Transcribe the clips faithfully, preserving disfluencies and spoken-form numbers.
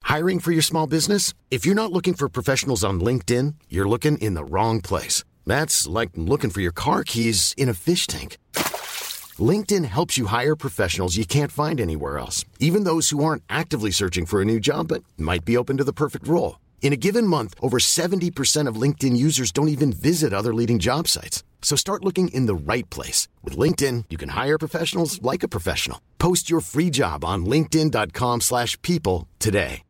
Hiring for your small business? If you're not looking for professionals on LinkedIn, you're looking in the wrong place. That's like looking for your car keys in a fish tank. LinkedIn helps you hire professionals you can't find anywhere else, even those who aren't actively searching for a new job but might be open to the perfect role. In a given month, over seventy percent of LinkedIn users don't even visit other leading job sites. So start looking in the right place. With LinkedIn, you can hire professionals like a professional. Post your free job on linkedin.com slash people today.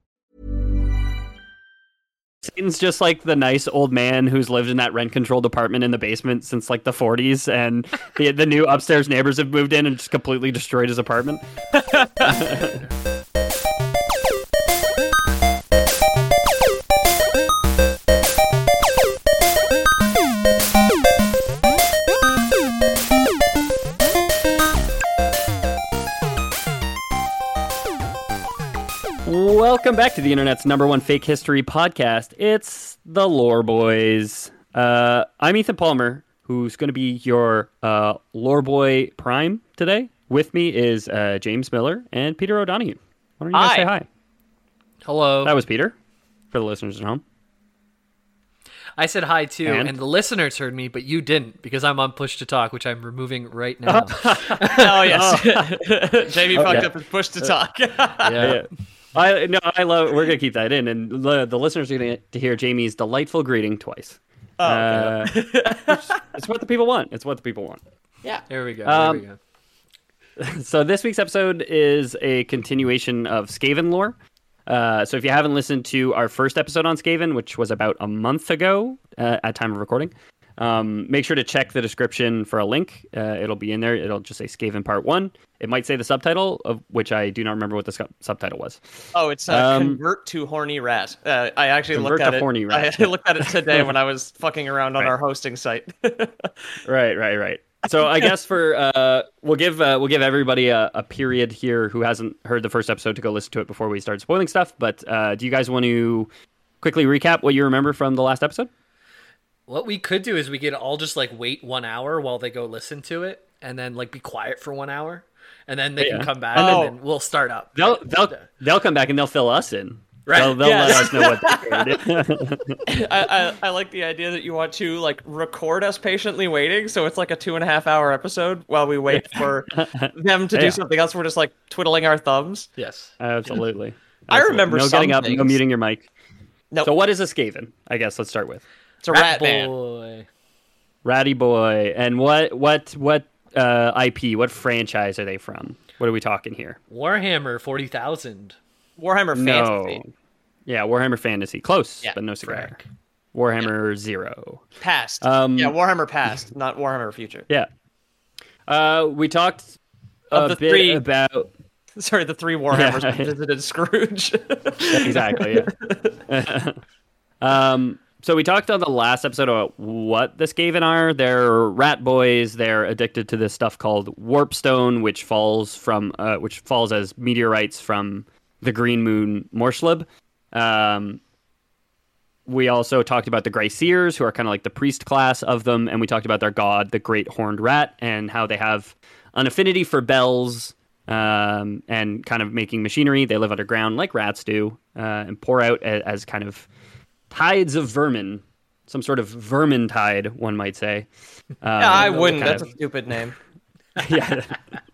Satan's just like the nice old man who's lived in that rent-controlled apartment in the basement since like the forties, and the, the new upstairs neighbors have moved in and just completely destroyed his apartment. Welcome back to the internet's number one fake history podcast. It's the Lore Boys. Uh, I'm Ethan Palmer, who's going to be your uh, Lore Boy Prime today. With me is uh, James Miller and Peter O'Donoghue. Why don't you guys hi. say hi? Hello. That was Peter, for the listeners at home. I said hi too, And? and the listeners heard me, but you didn't because I'm on push to talk, which I'm removing right now. Oh, yes. Jamie Oh, fucked yeah. up his push to talk. Yeah. I no, I love. We're gonna keep that in, and the, the listeners are gonna get to hear Jamie's delightful greeting twice. Oh, uh, it's what the people want. It's what the people want. Yeah. There we go. Um, there we go. So this week's episode is a continuation of Skaven lore. Uh, so if you haven't listened to our first episode on Skaven, which was about a month ago uh, at time of recording, um, make sure to check the description for a link. Uh, it'll be in there. It'll just say Skaven Part One. It might say the subtitle, of which I do not remember what the su- subtitle was. Oh, it's uh, Um, Convert to Horny Rat. Uh, I actually Convert looked at to it. Horny Rat. I looked at it today when I was fucking around on Right. our hosting site. Right, right, right. So I guess for uh, we'll give uh, we'll give everybody a, a period here who hasn't heard the first episode to go listen to it before we start spoiling stuff. But uh, do you guys want to quickly recap what you remember from the last episode? What we could do is we could all just like wait one hour while they go listen to it, and then like be quiet for one hour, and then they Yeah. can come back, Oh. and then we'll start up. They'll they'll they'll come back and they'll fill us in. Right. They'll, they'll Yes. let us know what they heard. I, I, I like the idea that you want to like record us patiently waiting, so it's like a two and a half hour episode while we wait for them to Yeah. do something else. We're just like twiddling our thumbs. Yes. Absolutely. I Absolutely. remember no some getting up, no things. muting your mic. No, So what is a Skaven? I guess let's start with it's a rat, man. boy. Ratty Boy. And what what what uh, I P? What franchise are they from? What are we talking here? Warhammer forty thousand. Warhammer Fantasy. No. Yeah, Warhammer Fantasy. Close, Yeah, but no cigar. Frank. Warhammer Zero. Past. Um, yeah, Warhammer Past, not Warhammer Future. Yeah. Uh, we talked a Of the bit three- about Sorry, the three Warhammers Yeah. that visited Scrooge. exactly. Yeah. um. So we talked on the last episode about what the Skaven are. They're rat boys. They're addicted to this stuff called warpstone, which falls from uh, which falls as meteorites from the Green Moon Morschleb. Um, we also talked about the Grey Seers, who are kind of like the priest class of them, and we talked about their god, the Great Horned Rat, and how they have an affinity for bells um, and kind of making machinery. They live underground like rats do, uh, and pour out as, as kind of tides of vermin, some sort of vermin tide, one might say. Uh, yeah, I wouldn't. kind That's of- a stupid name. yeah.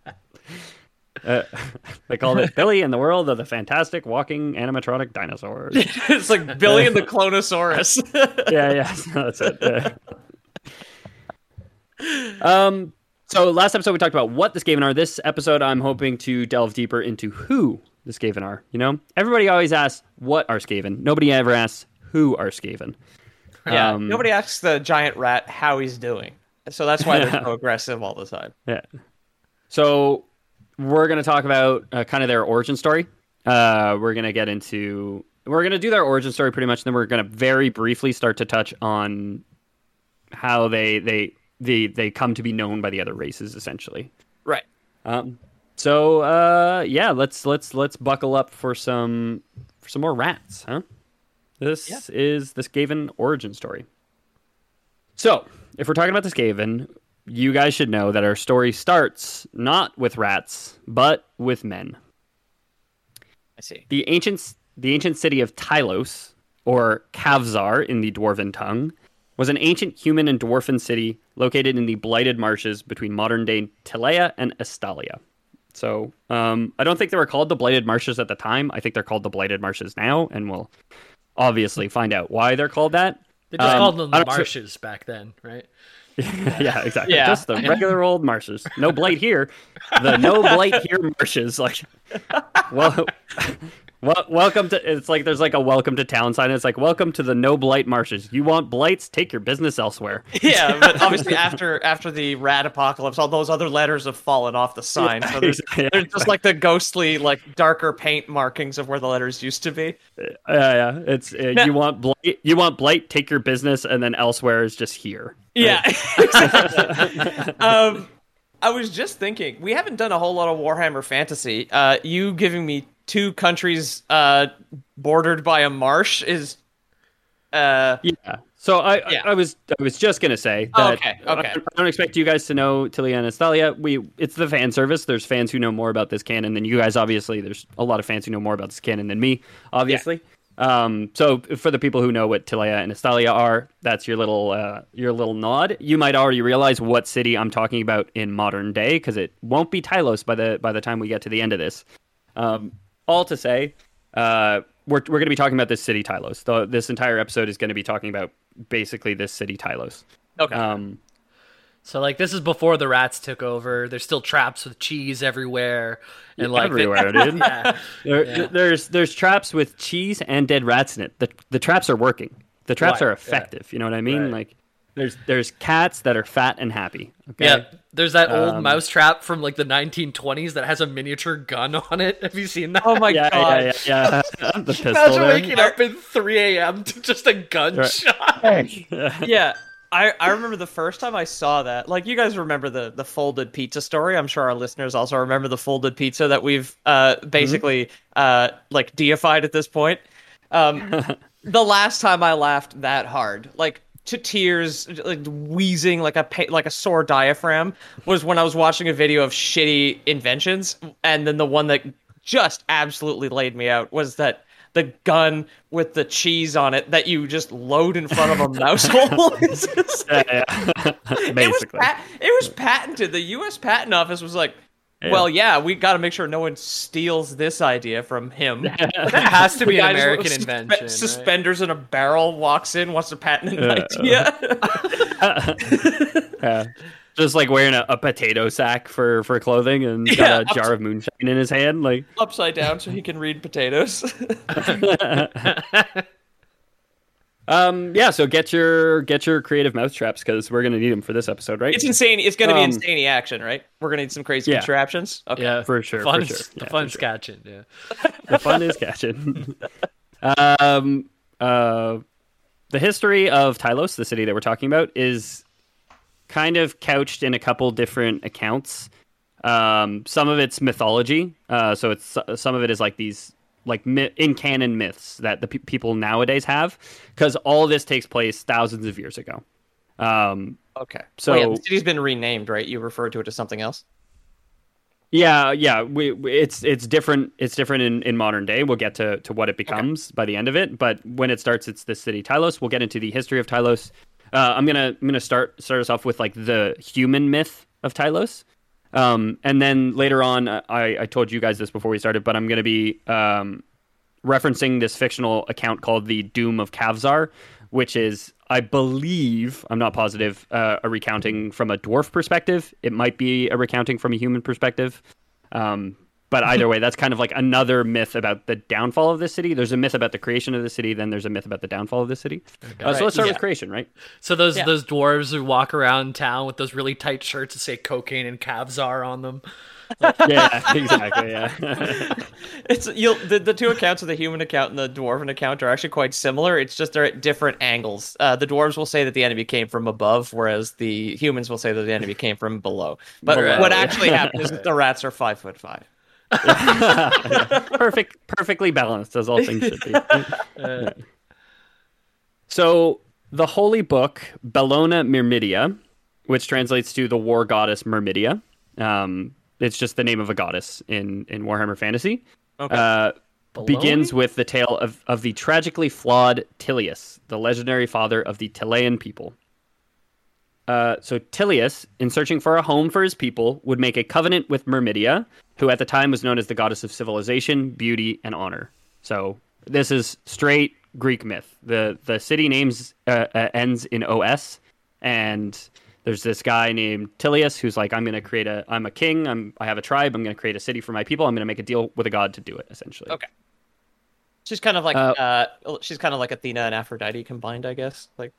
Uh, they called it Billy in the world of the fantastic walking animatronic dinosaurs. It's like Billy and the Clonosaurus. yeah, yeah, that's it. Yeah. Um. So last episode we talked about what the Skaven are. This episode I'm hoping to delve deeper into who the Skaven are. You know, everybody always asks what are Skaven. Nobody ever asks who are Skaven. yeah, Um, nobody asks the giant rat how he's doing. So that's why they're Yeah. so aggressive all the time. Yeah. So we're going to talk about uh, kind of their origin story. Uh, we're going to get into, we're going to do their origin story pretty much. And then we're going to very briefly start to touch on how they, they, they, they come to be known by the other races, essentially. Right. Um, so, uh, yeah, let's, let's, let's buckle up for some, for some more rats, huh? This Yeah. is the Skaven origin story. So if we're talking about the Skaven, you guys should know that our story starts not with rats, but with men. I see. The ancients, the ancient city of Tylos, or Kavzar in the Dwarven tongue, was an ancient human and dwarven city located in the blighted marshes between modern-day Tilea and Estalia. So um, I don't think they were called the blighted marshes at the time. I think they're called the blighted marshes now, and we'll obviously find out why they're called that. They just um, called them I the don't- marshes back then, right? yeah, exactly. Yeah. Just the regular old marshes. No blight here. The no blight here marshes. Like, well, well, welcome to. It's like there's like a welcome to town sign. It's like welcome to the no blight marshes. You want blights? Take your business elsewhere. Yeah, but obviously after after the rat apocalypse, all those other letters have fallen off the sign. So there's, Yeah, there's just like the ghostly, like darker paint markings of where the letters used to be. yeah, yeah. It's uh, Now- you want blight. You want blight. Take your business, and then elsewhere is just here. Yeah. exactly. um, I was just thinking, we haven't done a whole lot of Warhammer Fantasy. Uh, you giving me two countries uh, bordered by a marsh is. Uh, Yeah. So I, Yeah. I, I was, I was just gonna say Oh, that. okay, okay. I, I don't expect you guys to know Tilia and Estalia. We, it's the fan service. There's fans who know more about this canon than you guys. Obviously, there's a lot of fans who know more about this canon than me. Obviously. Um. So for the people who know what Tilia and Estalia are, that's your little, uh, your little nod. You might already realize what city I'm talking about in modern day, because it won't be Tylos by the by the time we get to the end of this. Um. All to say, uh, we're we're going to be talking about this city Tylos. The, this entire episode is going to be talking about basically this city Tylos. okay. Um, So like this is before the rats took over. There's still traps with cheese everywhere, and like they- everywhere, dude. yeah. There, Yeah. There's there's traps with cheese and dead rats in it. The the traps are working. The traps Right, are yeah. effective. You know what I mean? Right. Like there's there's cats that are fat and happy. Okay. Yeah, there's that old Um, mouse trap from like the nineteen twenties that has a miniature gun on it. Have you seen that? Oh my Yeah, god. yeah, yeah, yeah. The pistol. Imagine there. waking up at three a.m. to just a gunshot. Yeah. I, I remember the first time I saw that. Like, you guys remember the, the folded pizza story. I'm sure our listeners also remember the folded pizza that we've uh, basically uh, like deified at this point. Um, the last time I laughed that hard, like to tears, like wheezing like a pa- like a sore diaphragm, was when I was watching a video of shitty inventions, and then the one that just absolutely laid me out was that the gun with the cheese on it that you just load in front of a mouse hole. It's just like- Yeah, yeah. it was Basically. pat- it was patented. The U S Patent Office was like, well, yeah, we got to make sure no one steals this idea from him. That has to be The an guy just American with suspe- invention. right? Suspenders in a barrel walks in, wants to patent an idea. Yeah. Just like wearing a, a potato sack for, for clothing and got Yeah, a jar of moonshine in his hand. Like, Upside down so he can read potatoes. um, yeah. So get your get your creative mousetraps because we're gonna need them for this episode, right? It's insane. It's going to be Um, insane action, right? We're going to need some crazy yeah. contraptions. Okay. Yeah, For sure, Fun, for sure. The Yeah, fun for sure. sketching. Yeah. The fun is catching. um, uh, the history of Tylos, the city that we're talking about, is kind of couched in a couple different accounts. Um, some of it's mythology, uh, so it's some of it is like these like mi- in canon myths that the pe- people nowadays have, because all this takes place thousands of years ago. Um, Okay. So- So yeah, the city's been renamed, right? You referred to it as something else. Yeah, yeah, we, we it's it's different. It's different in, in modern day. We'll get to, to what it becomes by the end of it. But when it starts, it's the city Tylos. We'll get into the history of Tylos. Uh, I'm gonna I'm gonna start start us off with like the human myth of Tylos, um, and then later on, I, I told you guys this before we started, but I'm gonna be um, referencing this fictional account called the Doom of Kavzar, which is, I believe, I'm not positive, uh, a recounting from a dwarf perspective. It might be a recounting from a human perspective. Um, but either way, that's kind of like another myth about the downfall of the city. There's a myth about the creation of the city. Then there's a myth about the downfall of the city. Uh, so let's start Yeah. with creation, right? So those Yeah. those dwarves who walk around town with those really tight shirts that say cocaine and Kavzar on them. Yeah, exactly. Yeah. It's you'll the, the two accounts of the human account and the dwarven account are actually quite similar. It's just they're at different angles. Uh, the dwarves will say that the enemy came from above, whereas the humans will say that the enemy came from below. But Below, what yeah. actually happened is that the rats are five foot five. Perfect, perfectly balanced as all things should be. Yeah. So the holy book Bellona Myrmidia, which translates to the war goddess Myrmidia, um, it's just the name of a goddess in in Warhammer Fantasy. Okay. Uh, begins with the tale of, of the tragically flawed Tilius, the legendary father of the Tilean people. Uh, so Tilius, in searching for a home for his people, would make a covenant with Myrmidia, who at the time was known as the goddess of civilization, beauty, and honor. So this is straight Greek myth. The the city names uh, uh, ends in O S, and there's this guy named Tilius who's like, I'm going to create a, I'm a king, I'm, I have a tribe, I'm going to create a city for my people, I'm going to make a deal with a god to do it, essentially. Okay. She's kind of like, Uh, uh, she's kind of like Athena and Aphrodite combined, I guess. Like,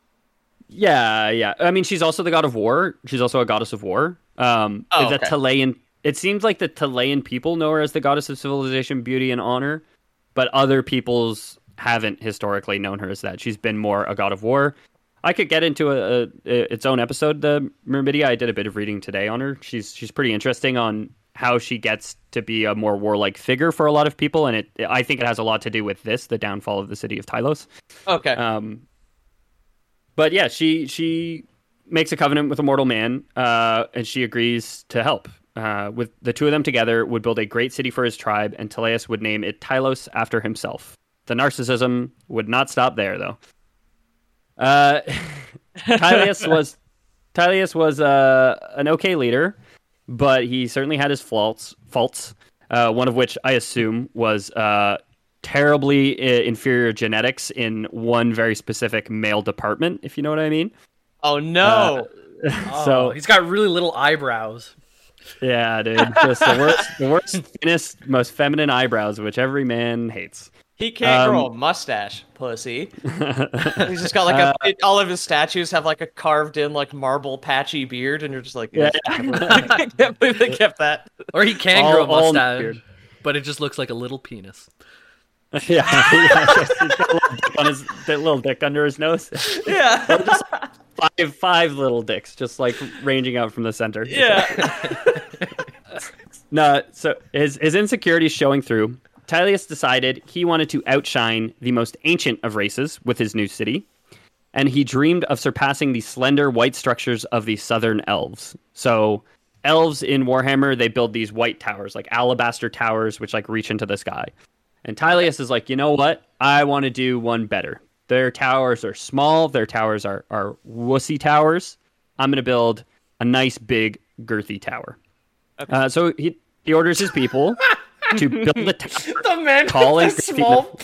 Yeah, yeah. I mean, she's also the god of war. She's also a goddess of war. Um, Oh, the okay. Tilean. It seems like the Tilean people know her as the goddess of civilization, beauty, and honor, but other peoples haven't historically known her as that. She's been more a god of war. I could get into a, a, its own episode, the Myrmidia. I did a bit of reading today on her. She's she's pretty interesting on how she gets to be a more warlike figure for a lot of people, and it I think it has a lot to do with this, the downfall of the city of Tylos. okay. Um, but yeah, she she makes a covenant with a mortal man, uh, and she agrees to help. Uh, with the two of them together, would build a great city for his tribe, and Teleus would name it Tylos after himself. The narcissism would not stop there, though. Uh, Tylius was Tylius was uh, an okay leader, but he certainly had his faults. Faults, uh, one of which I assume was uh, terribly uh, inferior genetics in one very specific male department, if you know what I mean. Oh no! Oh, So he's got really little eyebrows. yeah, dude, just the worst, the worst, thinnest, most feminine eyebrows, which every man hates. He can't grow um, a mustache, pussy. He's just got like a. It, all of his statues have like a carved in like marble patchy beard, and you're just like, Yeah. I can't believe they kept that. Or he can All- grow a all mustache, beard. but it just looks like a little penis. yeah, yeah, just- he's got a little dick on his that little dick under his nose. Yeah, Five, five little dicks, just like ranging out from the center. yeah. No, so his his insecurities showing through. Tylius decided he wanted to outshine the most ancient of races with his new city, and he dreamed of surpassing the slender white structures of the southern elves. So, elves in Warhammer, they build these white towers, like alabaster towers, which like reach into the sky. And Tylius is like, you know what? I want to do one better. Their towers are small. Their towers are are wussy towers. I'm going to build a nice, big, girthy tower. Okay. Uh, so he he orders his people to build a tower. The man Tall with and the girthy small.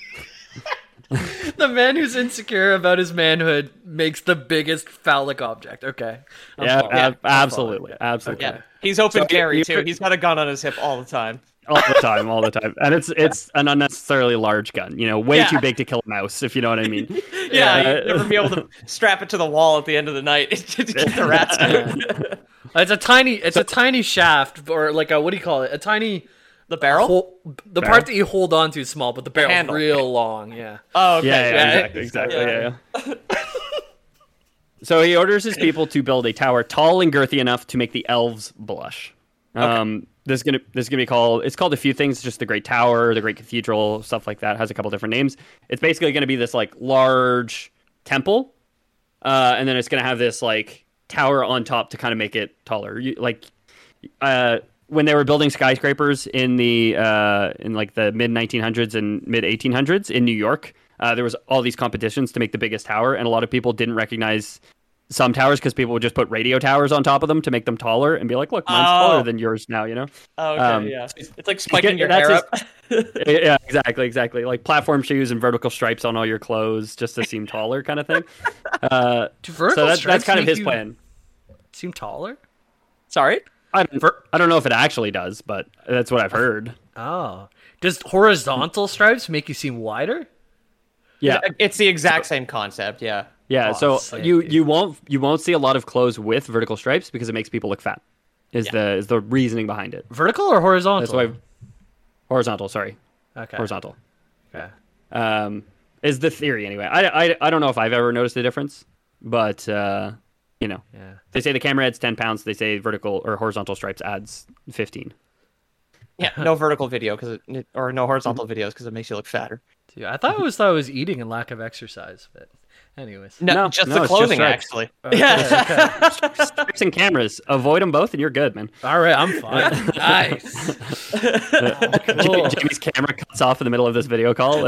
The man who's insecure about his manhood makes the biggest phallic object. Okay. I'm Yeah, following. ab- I'm absolutely, following. absolutely. Yeah, he's open So, carry you- too. He's got a gun on his hip all the time. All the time, all the time, and it's it's an unnecessarily large gun. You know, way Yeah. too big to kill a mouse, if you know what I mean. Yeah, Uh, you'd never be able to strap it to the wall at the end of the night to keep the rats out. It's a tiny. It's a tiny shaft, or like a what do you call it? A tiny. The barrel? Hole, the Barrel? part that you hold on to is small, but the barrel's handle. real long. Yeah. Oh, okay. Yeah, yeah, yeah. exactly, exactly. Yeah. Yeah, yeah. So he orders his people to build a tower tall and girthy enough to make the elves blush. Um, this is gonna this is gonna be called. It's called a few things. Just the Great Tower, the Great Cathedral, stuff like that. It has a couple different names. It's basically gonna be this like large temple, uh, and then it's gonna have this like tower on top to kind of make it taller. You, like, uh, when they were building skyscrapers in the uh, in like the mid nineteen hundreds and mid eighteen hundreds in New York, uh, there was all these competitions to make the biggest tower, and a lot of people didn't recognize some towers because people would just put radio towers on top of them to make them taller and be like, "Look, mine's Oh. taller than yours now." You know? Oh, okay, Um, yeah. It's like spiking get- your that's hair his- up. Yeah, exactly, exactly. Like platform shoes and vertical stripes on all your clothes just to seem taller, kind of thing. Uh, Do vertical so that, that's stripes kind of make his you plan. Seem taller? Sorry? I don't, I don't know if it actually does, but that's what I've heard. Oh. Does horizontal stripes make you seem wider? Yeah, It's the exact same concept, yeah. yeah. Oh, so sick, you dude. you won't you won't see a lot of clothes with vertical stripes because it makes people look fat. Is the is the reasoning behind it? Vertical or horizontal? That's why horizontal. Sorry, Okay. horizontal. Okay. Um, is the theory anyway? I, I I don't know if I've ever noticed a difference, but uh, you know, Yeah. they say the camera adds ten pounds. They say vertical or horizontal stripes adds fifteen. Yeah, no vertical video because it, or no Mm-hmm. horizontal videos because it makes you look fatter. Dude, I thought it was thought it was eating and lack of exercise, but Anyways. No, No, just no, the it's just closing, stripes. actually. Okay, Yeah. okay. Stripes and cameras. Avoid them both, and you're good, man. All right, I'm fine. Nice. Cool. Jamie's camera cuts off in the middle of this video call.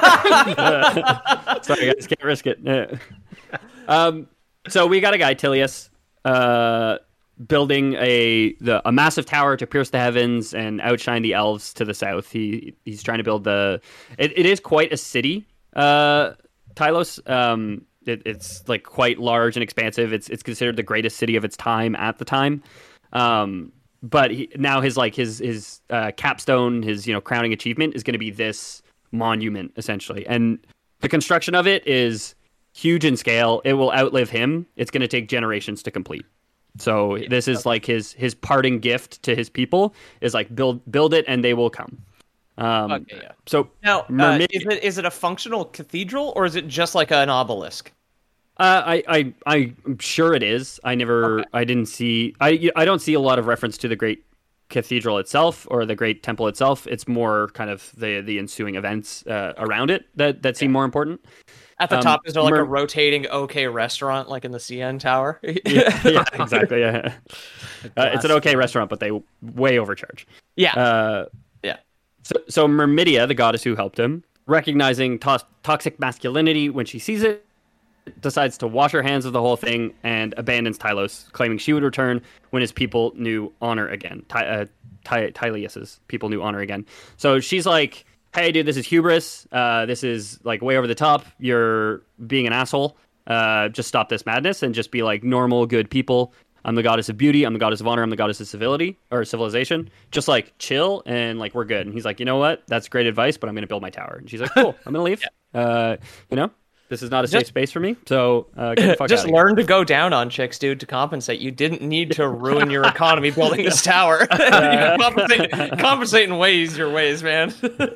Sorry, guys, can't risk it. Yeah. Um, so we got a guy, Tilius, uh, building a the, a massive tower to pierce the heavens and outshine the elves to the south. He he's trying to build the. It, it is quite a city, uh, Tylos. Um, it, it's like quite large and expansive. It's it's considered the greatest city of its time at the time. Um, but he, now his like his his uh, capstone, his you know crowning achievement is going to be this monument essentially, and the construction of it is huge in scale. It will outlive him. It's going to take generations to complete. So yeah, this is okay. like his his parting gift to his people is like build build it and they will come. Um, okay, yeah. So now uh, is it is it a functional cathedral or is it just like an obelisk? Uh, I, I, I'm sure it is. I never, okay. I didn't see, I, I don't see a lot of reference to the Great Cathedral itself or the Great Temple itself. It's more kind of the, the ensuing events uh, around it that, that seem yeah. more important. At the um, top, is there like Mer- a rotating OK restaurant like in the C N Tower? yeah, yeah, exactly. Yeah, uh, it's an OK restaurant, but they way overcharge. Yeah, uh, yeah. So, so Myrmidia, the goddess who helped him, recognizing to- toxic masculinity when she sees it, decides to wash her hands of the whole thing and abandons Tylos, claiming she would return when his people knew honor again. Ty- uh, Ty- Tylius's people knew honor again. So she's like, hey, dude, this is hubris. Uh, this is like way over the top. You're being an asshole. Uh, just stop this madness and just be like normal, good people. I'm the goddess of beauty. I'm the goddess of honor. I'm the goddess of civility or civilization. Just like chill and like we're good. And he's like, you know what? That's great advice, but I'm going to build my tower. And she's like, cool, I'm going to leave. yeah. Uh, you know? This is not a safe just, space for me, so uh, get the fuck just out of learn here. to go down on chicks, dude, to compensate. You didn't need to ruin your economy building this tower. you can compensate, compensate in ways your ways, man.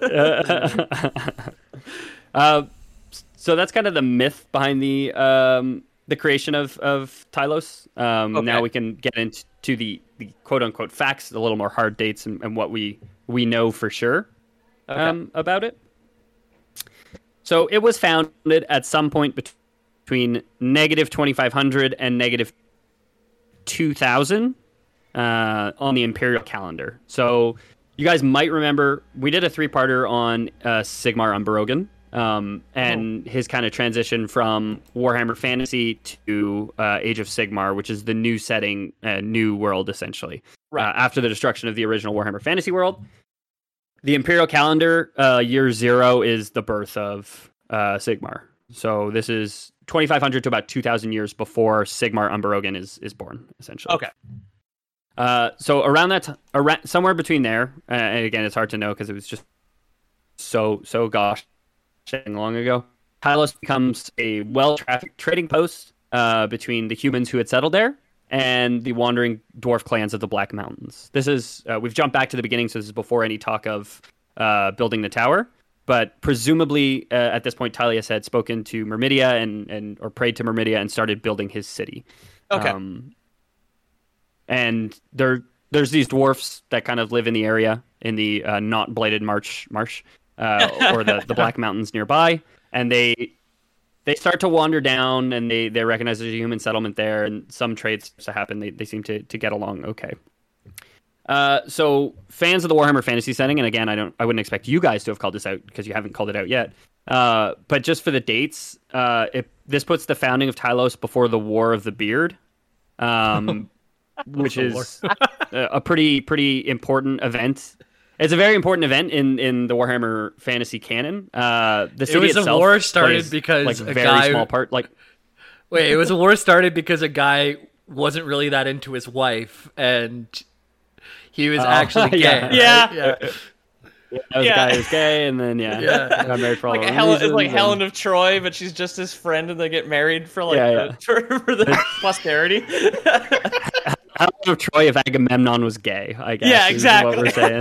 uh, so that's kind of the myth behind the um, the creation of of Tylos. Um, okay. Now we can get into the, the quote unquote facts, a little more hard dates, and, and what we we know for sure okay. um, about it. So it was founded at some point between negative twenty-five hundred and negative two thousand uh, on the imperial calendar. So you guys might remember we did a three-parter on uh, Sigmar Unberogen um, and oh. his kind of transition from Warhammer Fantasy to uh, Age of Sigmar, which is the new setting, uh, new world, essentially. Right. Uh, after the destruction of the original Warhammer Fantasy world. The Imperial calendar, uh, year zero is the birth of uh, Sigmar. So this is twenty-five hundred to about two thousand years before Sigmar Unberogen is is born, essentially. Okay. Uh, so around that, t- around, somewhere between there, uh, and again, it's hard to know because it was just so, so gosh, long ago. Tylos becomes a well-trafficked trading post uh, between the humans who had settled there and the wandering dwarf clans of the Black Mountains. This is, uh, we've jumped back to the beginning, so this is before any talk of uh, building the tower. But presumably, uh, at this point, Tylius had spoken to Myrmidia and, and or prayed to Myrmidia and started building his city. Okay. Um, and there, there's these dwarfs that kind of live in the area, in the uh, not blighted marsh, marsh uh, or the, the Black Mountains nearby. And they... They start to wander down, and they, they recognize there's a human settlement there, and some trades to happen. They they seem to, to get along okay. Uh, so fans of the Warhammer Fantasy setting, and again, I don't I wouldn't expect you guys to have called this out because you haven't called it out yet. Uh, but just for the dates, uh, it, this puts the founding of Tylos before the War of the Beard, um, which is a, a pretty pretty important event. It's a very important event in, in the Warhammer Fantasy canon. Uh, the city it was itself a war started plays, because like, a very guy small part. Like, wait, it was a war started because a guy wasn't really that into his wife, and he was uh, actually gay. Yeah, right? yeah. yeah. yeah. That was yeah. a guy who was gay, and then yeah, yeah. got married for all like the Helen, reasons. It's like and... Helen of Troy, but she's just his friend, and they get married for like yeah, the, yeah. For, for the posterity. Helen of Troy if Agamemnon was gay, I guess. Yeah, is exactly.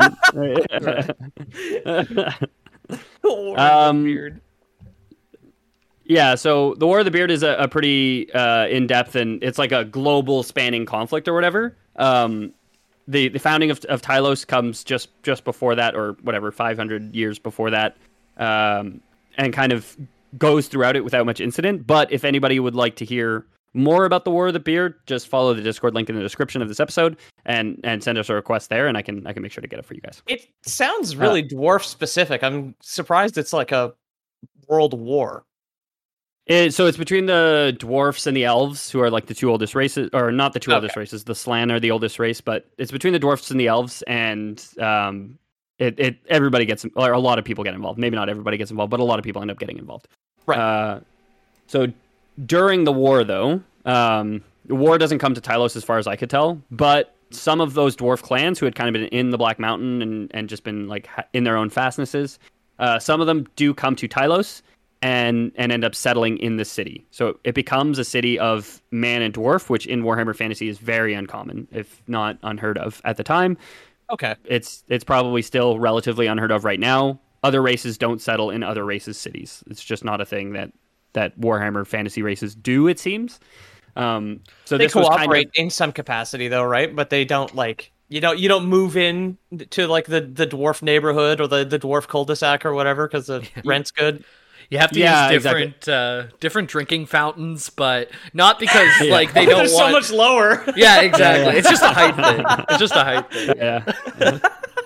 What we're saying. um, Beard. Yeah, so the War of the Beard is a, a pretty uh, in-depth, and it's like a global spanning conflict or whatever. Um, the the founding of, of Tylos comes just, just before that, or whatever, five hundred years before that, um, and kind of goes throughout it without much incident. But if anybody would like to hear more about the War of the Beard, just follow the Discord link in the description of this episode and and send us a request there, and I can I can make sure to get it for you guys. It sounds really uh, dwarf specific. I'm surprised it's like a world war. It, so it's between the dwarfs and the elves, who are like the two oldest races, or not the two okay. oldest races. The Slann are the oldest race, but it's between the dwarfs and the elves, and um, it it everybody gets, or a lot of people get involved. Maybe not everybody gets involved, but a lot of people end up getting involved. Right. Uh, so. During the war, though, um, the war doesn't come to Tylos as far as I could tell, but some of those dwarf clans who had kind of been in the Black Mountain and, and just been like in their own fastnesses, uh, some of them do come to Tylos and, and end up settling in the city. So it becomes a city of man and dwarf, which in Warhammer Fantasy is very uncommon, if not unheard of at the time. Okay. It's, it's probably still relatively unheard of right now. Other races don't settle in other races' cities. It's just not a thing that that Warhammer Fantasy races do, it seems. Um, so they this cooperate was kind of... in some capacity, though, right? But they don't like you don't you don't move in to like the, the dwarf neighborhood or the, the dwarf cul-de-sac or whatever because the rent's good. You have to yeah, use different exactly. uh, different drinking fountains, but not because yeah. like they don't They're want. so much lower. Yeah, exactly. Yeah, yeah. It's just a height thing. It's just a height thing. Yeah.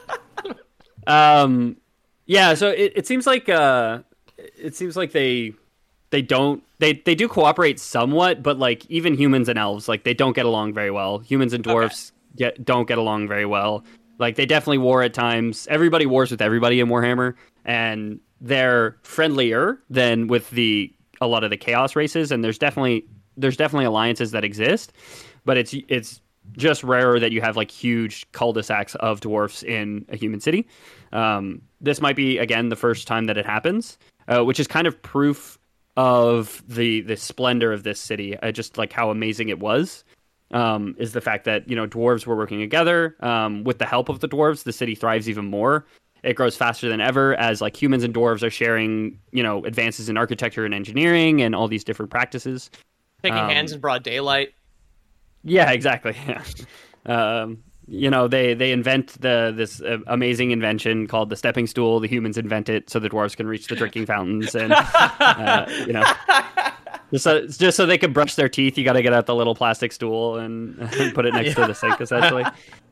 yeah. um. Yeah. So it, it seems like uh, it seems like they. They don't. They they do cooperate somewhat, but like even humans and elves, like they don't get along very well. Humans and dwarves okay. get don't get along very well. Like they definitely war at times. Everybody wars with everybody in Warhammer, and they're friendlier than with the a lot of the chaos races. And there's definitely there's definitely alliances that exist, but it's it's just rarer that you have like huge cul-de-sacs of dwarfs in a human city. Um, this might be again the first time that it happens, uh, which is kind of proof of the the splendor of this city, uh, just like how amazing it was, um, is the fact that, you know, dwarves were working together. Um, with the help of the dwarves, the city thrives even more. It grows faster than ever as like humans and dwarves are sharing, you know, advances in architecture and engineering and all these different practices. Taking um, hands in broad daylight. Yeah, exactly. Yeah. um, you know, they they invent the this uh, amazing invention called the stepping stool. The humans invent it so the dwarves can reach the drinking fountains, and uh, you know, just so, just so they can brush their teeth. You got to get out the little plastic stool and, and put it next yeah. to the sink, essentially.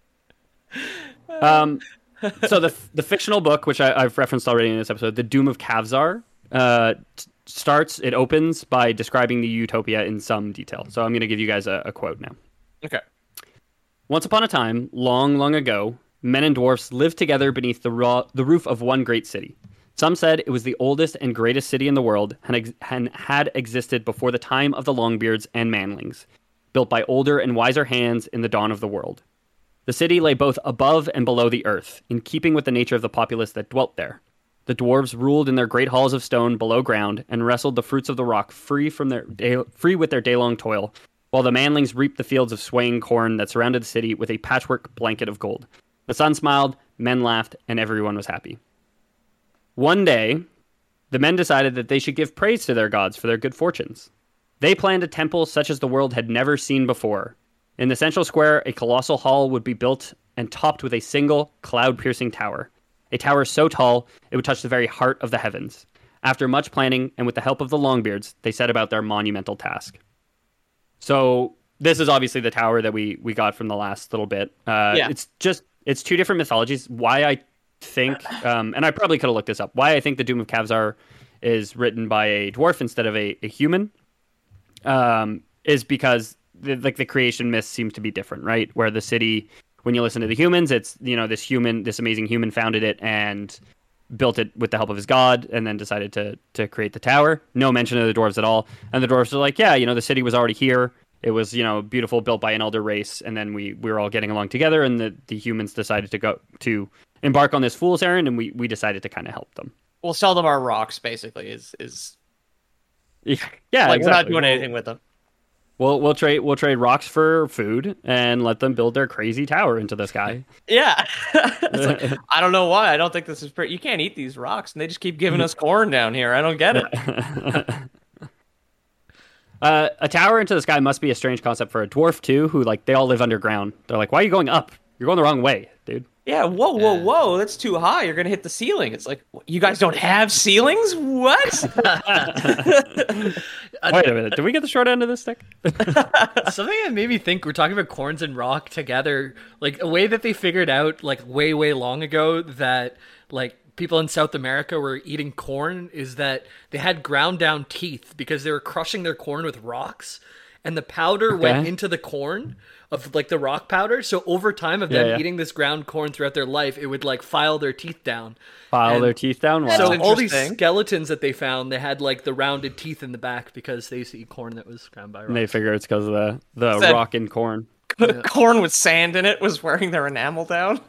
Um, so the the fictional book, which I, I've referenced already in this episode, The Doom of Kavzar, uh, t- starts. It opens by describing the utopia in some detail. So I'm going to give you guys a, a quote now. Okay. Once upon a time, long, long ago, men and dwarfs lived together beneath the, raw, the roof of one great city. Some said it was the oldest and greatest city in the world and, ex- and had existed before the time of the Longbeards and Manlings, built by older and wiser hands in the dawn of the world. The city lay both above and below the earth, in keeping with the nature of the populace that dwelt there. The dwarves ruled in their great halls of stone below ground and wrestled the fruits of the rock free from their day- free with their day-long toil, while the Manlings reaped the fields of swaying corn that surrounded the city with a patchwork blanket of gold. The sun smiled, men laughed, and everyone was happy. One day, the men decided that they should give praise to their gods for their good fortunes. They planned a temple such as the world had never seen before. In the central square, a colossal hall would be built and topped with a single, cloud-piercing tower. A tower so tall, it would touch the very heart of the heavens. After much planning, and with the help of the Longbeards, they set about their monumental task. So this is obviously the tower that we, we got from the last little bit. Uh, yeah. It's just, it's two different mythologies. Why I think, um, and I probably could have looked this up, why I think the Doom of Kavzar is written by a dwarf instead of a, a human, um, is because the, like the creation myth seems to be different, right? Where the city, when you listen to the humans, it's, you know, this human, this amazing human founded it and built it with the help of his god, and then decided to to create the tower. No mention of the dwarves at all. And the dwarves are like, yeah, you know, the city was already here. It was, you know, beautiful, built by an elder race, and then we, we were all getting along together, and the, the humans decided to go to embark on this fool's errand, and we, we decided to kind of help them. We'll sell them our rocks, basically. Is is yeah, like exactly. We're not doing anything with them. We'll we'll trade we'll trade rocks for food and let them build their crazy tower into the sky. Yeah, like, I don't know why. I don't think this is pretty. You can't eat these rocks, and they just keep giving us corn down here. I don't get it. uh, a tower into the sky must be a strange concept for a dwarf too, who like they all live underground. They're like, why are you going up? you're going the wrong way, dude. Yeah, whoa, whoa, Yeah. whoa, that's too high. You're going to hit the ceiling. It's like, you guys don't have ceilings? What? Wait a minute. Did we get the short end of this stick? Something that made me think, we're talking about corns and rock together, like a way that they figured out like way, way long ago that like people in South America were eating corn is that they had ground down teeth because they were crushing their corn with rocks, and the powder went Okay. into the corn of like the rock powder. So over time of them Yeah, yeah. eating this ground corn throughout their life, it would like file their teeth down. File And their teeth down. Wow. So That's all these interesting. skeletons that they found, they had like the rounded teeth in the back because they used to eat corn that was ground by rock. and they figure it's because of the, the Said- rock and corn. Corn with sand in it was wearing their enamel down.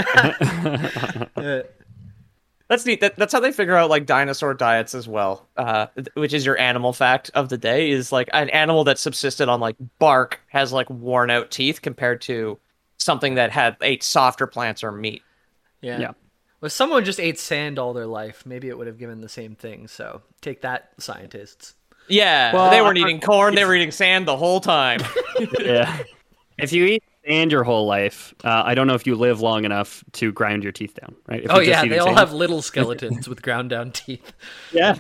Uh, That's neat. That, that's how they figure out like dinosaur diets as well. Uh, th- which is your animal fact of the day is like an animal that subsisted on like bark has like worn out teeth compared to something that had ate softer plants or meat. yeah. Yeah. Well, if someone just ate sand all their life, maybe it would have given the same thing. So take that, scientists. Yeah, Well, they weren't I- eating corn; they were eating sand the whole time. Yeah. If you eat sand your whole life, uh, I don't know if you live long enough to grind your teeth down, right? If Oh you're just yeah, eating they all sand. have little skeletons with ground down teeth. Yeah.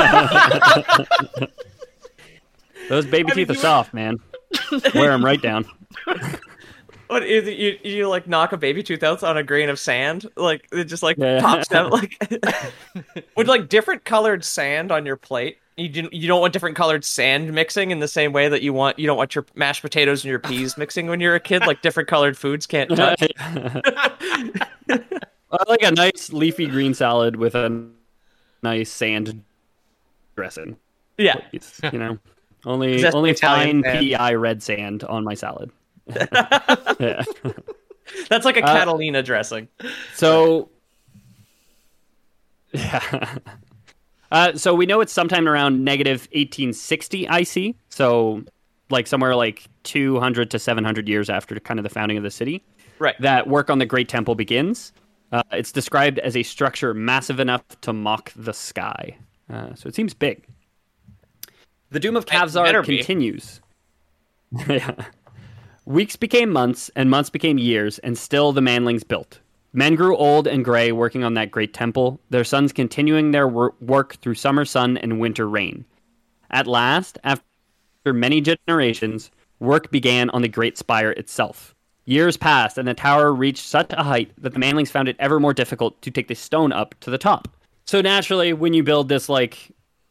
Those baby I mean, teeth are you- soft, man. Wear them right down. What is it, you you like knock a baby tooth out on a grain of sand? Like it just like Yeah. pops out like with like different colored sand on your plate. You do, you don't want different colored sand mixing in the same way that you want you don't want your mashed potatoes and your peas mixing when you're a kid. Like different colored foods can't touch. I like a nice leafy green salad with a nice sand dressing. Yeah, It's, you know, only Zesty only Italian fine sand. P E I red sand on my salad. Yeah. that's like a Uh, Catalina dressing. So, yeah. Uh, so we know it's sometime around negative eighteen sixty I C. So, like somewhere like two hundred to seven hundred years after kind of the founding of the city, Right. that work on the Great Temple begins. Uh, it's described as a structure massive enough to mock the sky. Uh, so it seems big. The Doom of better Kavzar be. continues. Yeah. Weeks became months, and months became years, and still the manlings built. Men grew old and gray working on that great temple, their sons continuing their wor- work through summer sun and winter rain. At last, after many generations, work began on the great spire itself. Years passed, and the tower reached such a height that the manlings found it ever more difficult to take the stone up to the top. So naturally, when you build this, like,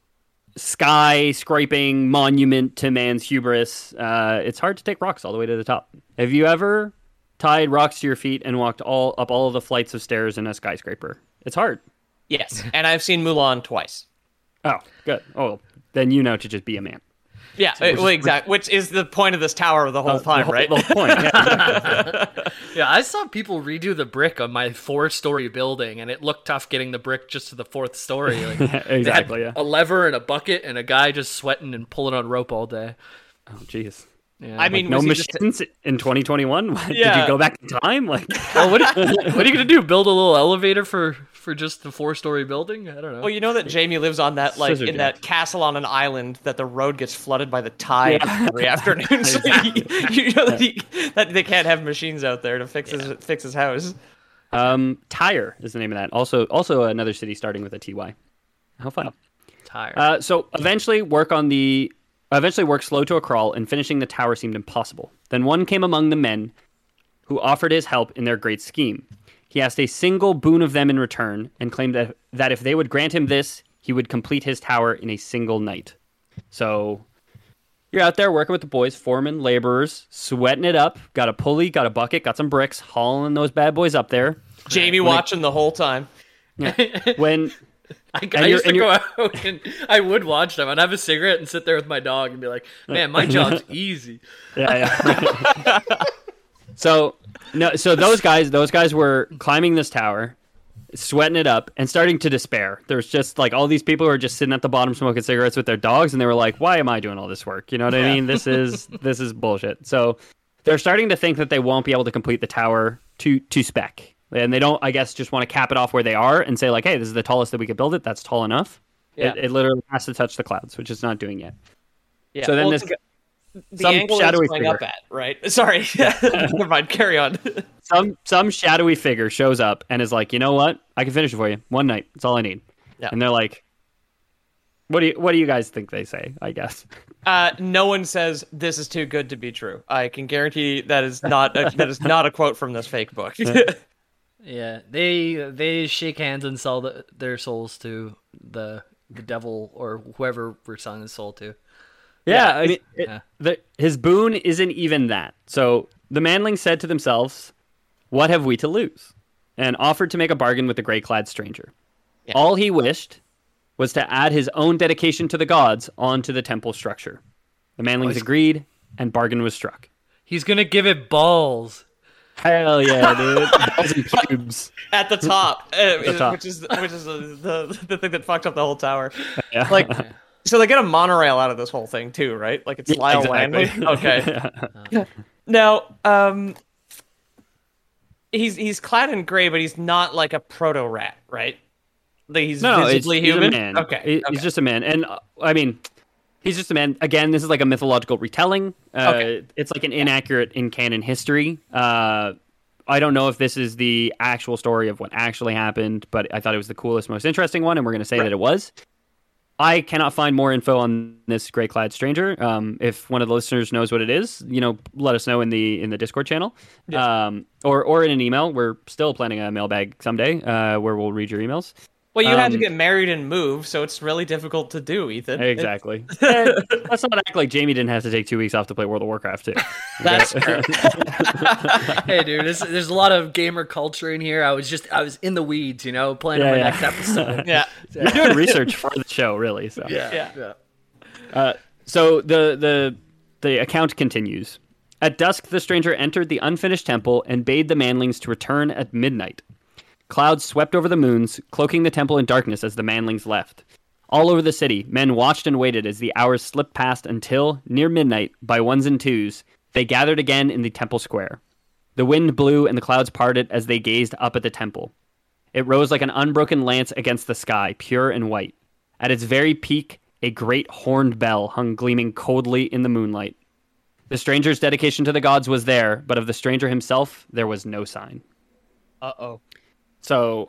sky-scraping monument to man's hubris, uh, it's hard to take rocks all the way to the top. Have you ever tied rocks to your feet and walked all up all of the flights of stairs in a skyscraper? It's hard. Yes, and I've seen Mulan twice. Oh, good. Oh, then you know to just be a man. Yeah, well, exactly. Which is the point of this tower the whole time, the whole, right? The whole point. Yeah. Yeah, I saw people redo the brick on my four-story building, and it looked tough getting the brick just to the fourth story. Like, they Exactly. had Yeah. a lever and a bucket, and a guy just sweating and pulling on rope all day. Oh, jeez. Yeah. I mean, No was he just- machines in twenty twenty-one. Did Yeah. you go back in time? Like, well, what, are, what are you gonna do? Build a little elevator for for just the four-story building? I don't know. Well, you know that Jamie lives on that like Scissor in jack. that castle on an island that the road gets flooded by the tide Yeah. every afternoon. So you, you know that, he, that they can't have machines out there to fix his fix his house. um, Tyre is the name of that. Also, also another city starting with a T Y. How fun. tired. Uh, so eventually, work on the eventually work slowed to a crawl, and finishing the tower seemed impossible. Then one came among the men who offered his help in their great scheme. He asked a single boon of them in return, and claimed that, that if they would grant him this, he would complete his tower in a single night. So you're out there working with the boys, foremen, laborers, sweating it up. Got a pulley, got a bucket, got some bricks, hauling those bad boys up there. Jamie watching the whole time. When I, I and you're- used to and go you're- out and I would watch them. I'd have a cigarette and sit there with my dog and be like, "Man, my job's easy." Yeah, yeah. so no, so those guys, those guys were climbing this tower, sweating it up, and starting to despair. There's just like all these people who are just sitting at the bottom smoking cigarettes with their dogs, and they were like, "Why am I doing all this work?" You know what I mean? This is this is bullshit. So they're starting to think that they won't be able to complete the tower to to spec, and they don't, I guess, just want to cap it off where they are and say like, "Hey, this is the tallest that we could build it. That's tall enough." Yeah. It, it literally has to touch the clouds, which it's not doing yet. Yeah. So then well, this- to go, the Some angle shadowy is going figure. up at, right? Sorry. Never mind. Carry on. Some some shadowy figure shows up and is like, you know what? I can finish it for you. One night. That's all I need. Yeah. And they're like, what do you what do you guys think they say? I guess. Uh, no one says this is too good to be true. I can guarantee that is not a, that is not a quote from this fake book. Yeah, they they shake hands and sell the, their souls to the the devil or whoever we're selling his soul to. Yeah, Yeah, I mean, it, yeah. the, his boon isn't even that. So the manlings said to themselves, "What have we to lose?" and offered to make a bargain with the gray-clad stranger. Yeah. All he wished was to add his own dedication to the gods onto the temple structure. The manlings he's- agreed, and bargain was struck. He's gonna give it balls. Hell yeah, dude! Balls and pubes. At the top, uh, the top. which is which is the, the the thing that fucked up the whole tower. Yeah. Like, so they get a monorail out of this whole thing too, right? Like it's Yeah, Lyle exactly. Lanley. Okay. Now, um, he's he's clad in gray, but he's not like a proto rat, right? Like he's No, no, it's, visibly he's human. a man. Okay, He- okay. he's just a man, and uh, I mean, he's just a man. Again, this is like a mythological retelling. Uh, Okay. It's like an inaccurate in canon history. Uh, I don't know if this is the actual story of what actually happened, but I thought it was the coolest, most interesting one, and we're going to say Right. that it was. I cannot find more info on this gray-clad stranger. Um, if one of the listeners knows what it is, you know, let us know in the in the Discord channel, Yes. um, or or in an email. We're still planning a mailbag someday, uh, where we'll read your emails. Well, you had to um, get married and move, so it's really difficult to do, Ethan. Exactly. And let's not act like Jamie didn't have to take two weeks off to play World of Warcraft too. That's true. Hey, dude, there's, there's a lot of gamer culture in here. I was just I was in the weeds, you know, planning Yeah, my yeah. next episode. Yeah. You're doing research for the show, really. So, Yeah. yeah. uh, so the the the account continues. At dusk, the stranger entered the unfinished temple and bade the manlings to return at midnight. Clouds swept over the moons, cloaking the temple in darkness as the manlings left. All over the city, men watched and waited as the hours slipped past until, near midnight, by ones and twos, they gathered again in the temple square. The wind blew and the clouds parted as they gazed up at the temple. It rose like an unbroken lance against the sky, pure and white. At its very peak, a great horned bell hung gleaming coldly in the moonlight. The stranger's dedication to the gods was there, but of the stranger himself, there was no sign. Uh-oh. So,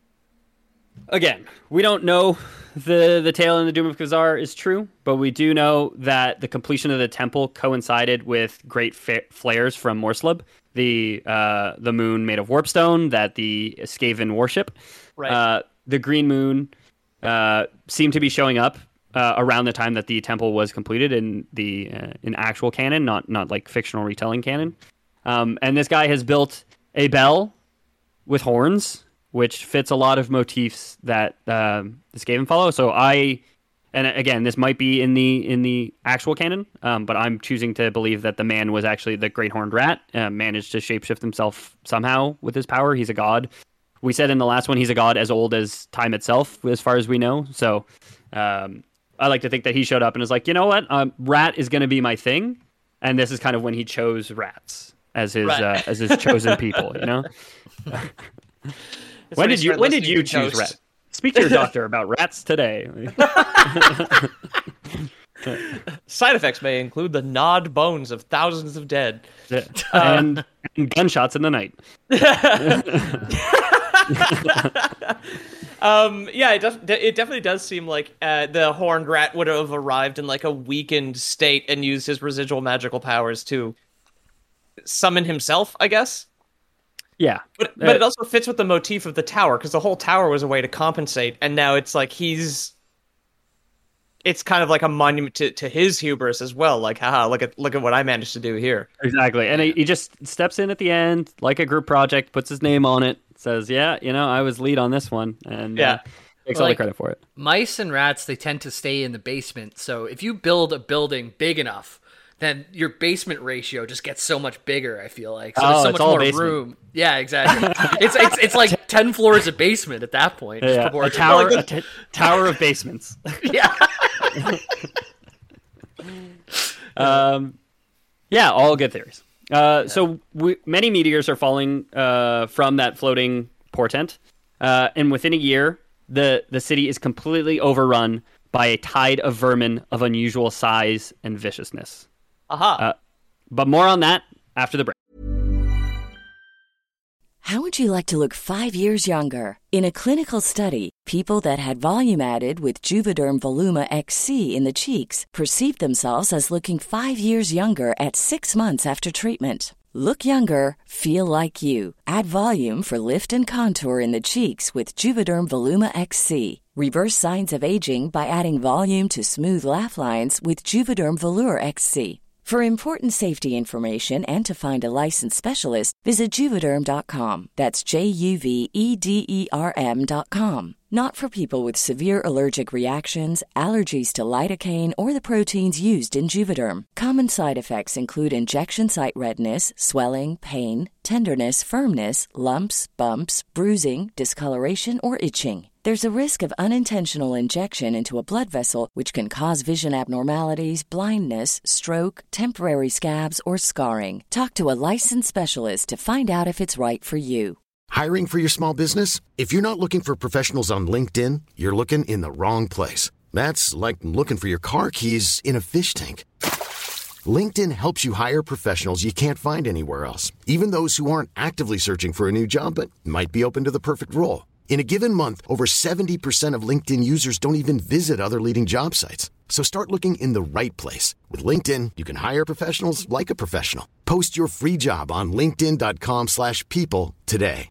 again, we don't know the the tale in the Doom of Khazar is true, but we do know that the completion of the temple coincided with great fa- flares from Morslub, the uh, the moon made of warpstone that the Skaven worship. Right. Uh, the green moon uh, seemed to be showing up uh, around the time that the temple was completed in the uh, in actual canon, not not like fictional retelling canon. Um, and this guy has built a bell with horns, which fits a lot of motifs that um, the Skaven follow. So I, and again, this might be in the in the actual canon, um, but I'm choosing to believe that the man was actually the Great Horned Rat, uh, managed to shapeshift himself somehow with his power. He's a god. We said in the last one he's a god as old as time itself, as far as we know. So um, I like to think that he showed up and was like, you know what, um, rat is going to be my thing, and this is kind of when he chose rats as his Right. uh, as his chosen people. You know. It's When he did you started when did listening you to choose Ghost. rat? Speak to your doctor about rats today. Side effects may include the gnawed bones of thousands of dead. and, and gunshots in the night. Um, yeah, it, def- it definitely does seem like uh, the horned rat would have arrived in like a weakened state and used his residual magical powers to summon himself, I guess. Yeah, But but it also fits with the motif of the tower, because the whole tower was a way to compensate, and now it's like he's it's kind of like a monument to, to his hubris as well. Like, haha, look at look at what I managed to do here. exactly. And he, he just steps in at the end, like a group project, puts his name on it, says, "Yeah, you know, I was lead on this one," and Yeah. uh, takes Well, all the like- credit for it. Mice and rats, they tend to stay in the basement. So if you build a building big enough, then your basement ratio just gets so much bigger, I feel like. So Oh, there's so it's much all more basement. room. Yeah, exactly. it's, it's it's like ten floors of basement at that point. just Yeah, a proportionally. tower, a t- tower of basements. Yeah. Um, yeah, all good theories. Uh, So we, many meteors are falling uh, from that floating portent, uh, and within a year, the the city is completely overrun by a tide of vermin of unusual size and viciousness. Aha. Uh, but more on that after the break. How would you like to look five years younger? In a clinical study, people that had volume added with Juvederm Voluma X C in the cheeks perceived themselves as looking five years younger at six months after treatment. Look younger, feel like you. Add volume for lift and contour in the cheeks with Juvederm Voluma X C. Reverse signs of aging by adding volume to smooth laugh lines with Juvederm Volure X C. For important safety information and to find a licensed specialist, visit Juvederm dot com. That's J U V E D E R M dot com. Not for people with severe allergic reactions, allergies to lidocaine, or the proteins used in Juvederm. Common side effects include injection site redness, swelling, pain, tenderness, firmness, lumps, bumps, bruising, discoloration, or itching. There's a risk of unintentional injection into a blood vessel, which can cause vision abnormalities, blindness, stroke, temporary scabs, or scarring. Talk to a licensed specialist to find out if it's right for you. Hiring for your small business? If you're not looking for professionals on LinkedIn, you're looking in the wrong place. That's like looking for your car keys in a fish tank. LinkedIn helps you hire professionals you can't find anywhere else, even those who aren't actively searching for a new job but might be open to the perfect role. In a given month, over seventy percent of LinkedIn users don't even visit other leading job sites. So start looking in the right place. With LinkedIn, you can hire professionals like a professional. Post your free job on linkedin dot com slash people today.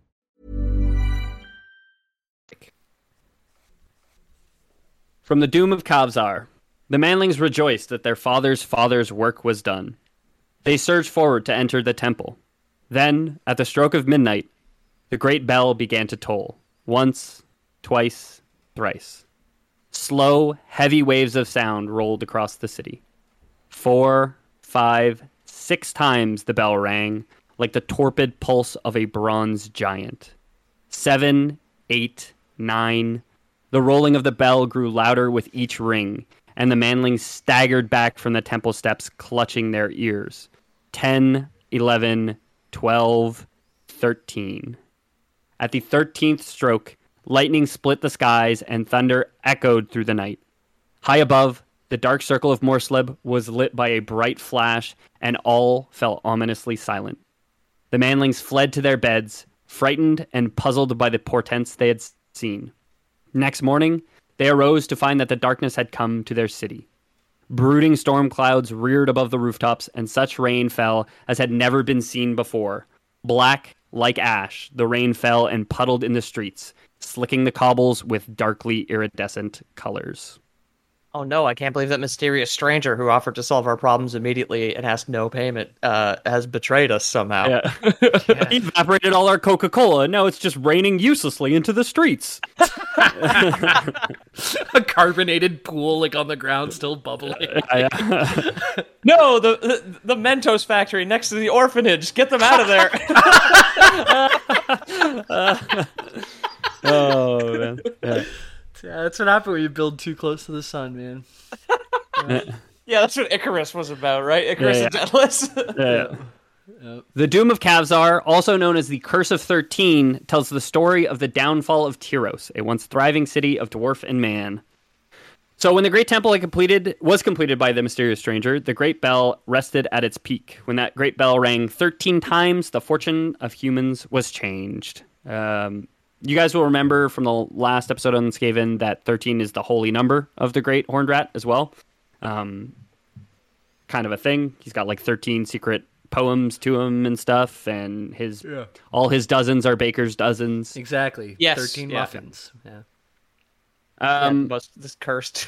From the doom of Kavzar, the Manlings rejoiced that their father's father's work was done. They surged forward to enter the temple. Then, at the stroke of midnight, the great bell began to toll. Once, twice, thrice. Slow, heavy waves of sound rolled across the city. Four, five, six times the bell rang, like the torpid pulse of a bronze giant. Seven, eight, nine. The rolling of the bell grew louder with each ring, and the Manlings staggered back from the temple steps, clutching their ears. Ten, eleven, twelve, thirteen. At the thirteenth stroke, lightning split the skies and thunder echoed through the night. High above, the dark circle of Morsleb was lit by a bright flash, and all fell ominously silent. The Manlings fled to their beds, frightened and puzzled by the portents they had seen. Next morning, they arose to find that the darkness had come to their city. Brooding storm clouds reared above the rooftops, and such rain fell as had never been seen before. Black, like ash, the rain fell and puddled in the streets, slicking the cobbles with darkly iridescent colors. Oh no, I can't believe that mysterious stranger who offered to solve our problems immediately and asked no payment uh, has betrayed us somehow. Yeah. Yeah. He evaporated all our Coca-Cola, and now it's just raining uselessly into the streets. A carbonated pool, like, on the ground, still bubbling. Yeah. No, the, the the Mentos factory next to the orphanage. Get them out of there. uh, oh, man. Yeah. Yeah, that's what happened when you build too close to the sun, man. Yeah, yeah that's what Icarus was about, right? Icarus yeah, yeah. and Daedalus. Yeah. Yep. The Doom of Kavzar, also known as the Curse of thirteen, tells the story of the downfall of Tyros, a once thriving city of dwarf and man. So when the Great Temple had completed, was completed by the mysterious stranger, the Great Bell rested at its peak. When that Great Bell rang thirteen times, the fortune of humans was changed. Um... You guys will remember from the last episode on Skaven that thirteen is the holy number of the Great Horned Rat as well. Um, kind of a thing. He's got like thirteen secret poems to him and stuff, and his yeah. all his dozens are baker's dozens. Exactly. Yes. thirteen yeah. muffins. Yeah. Um, yeah, this cursed.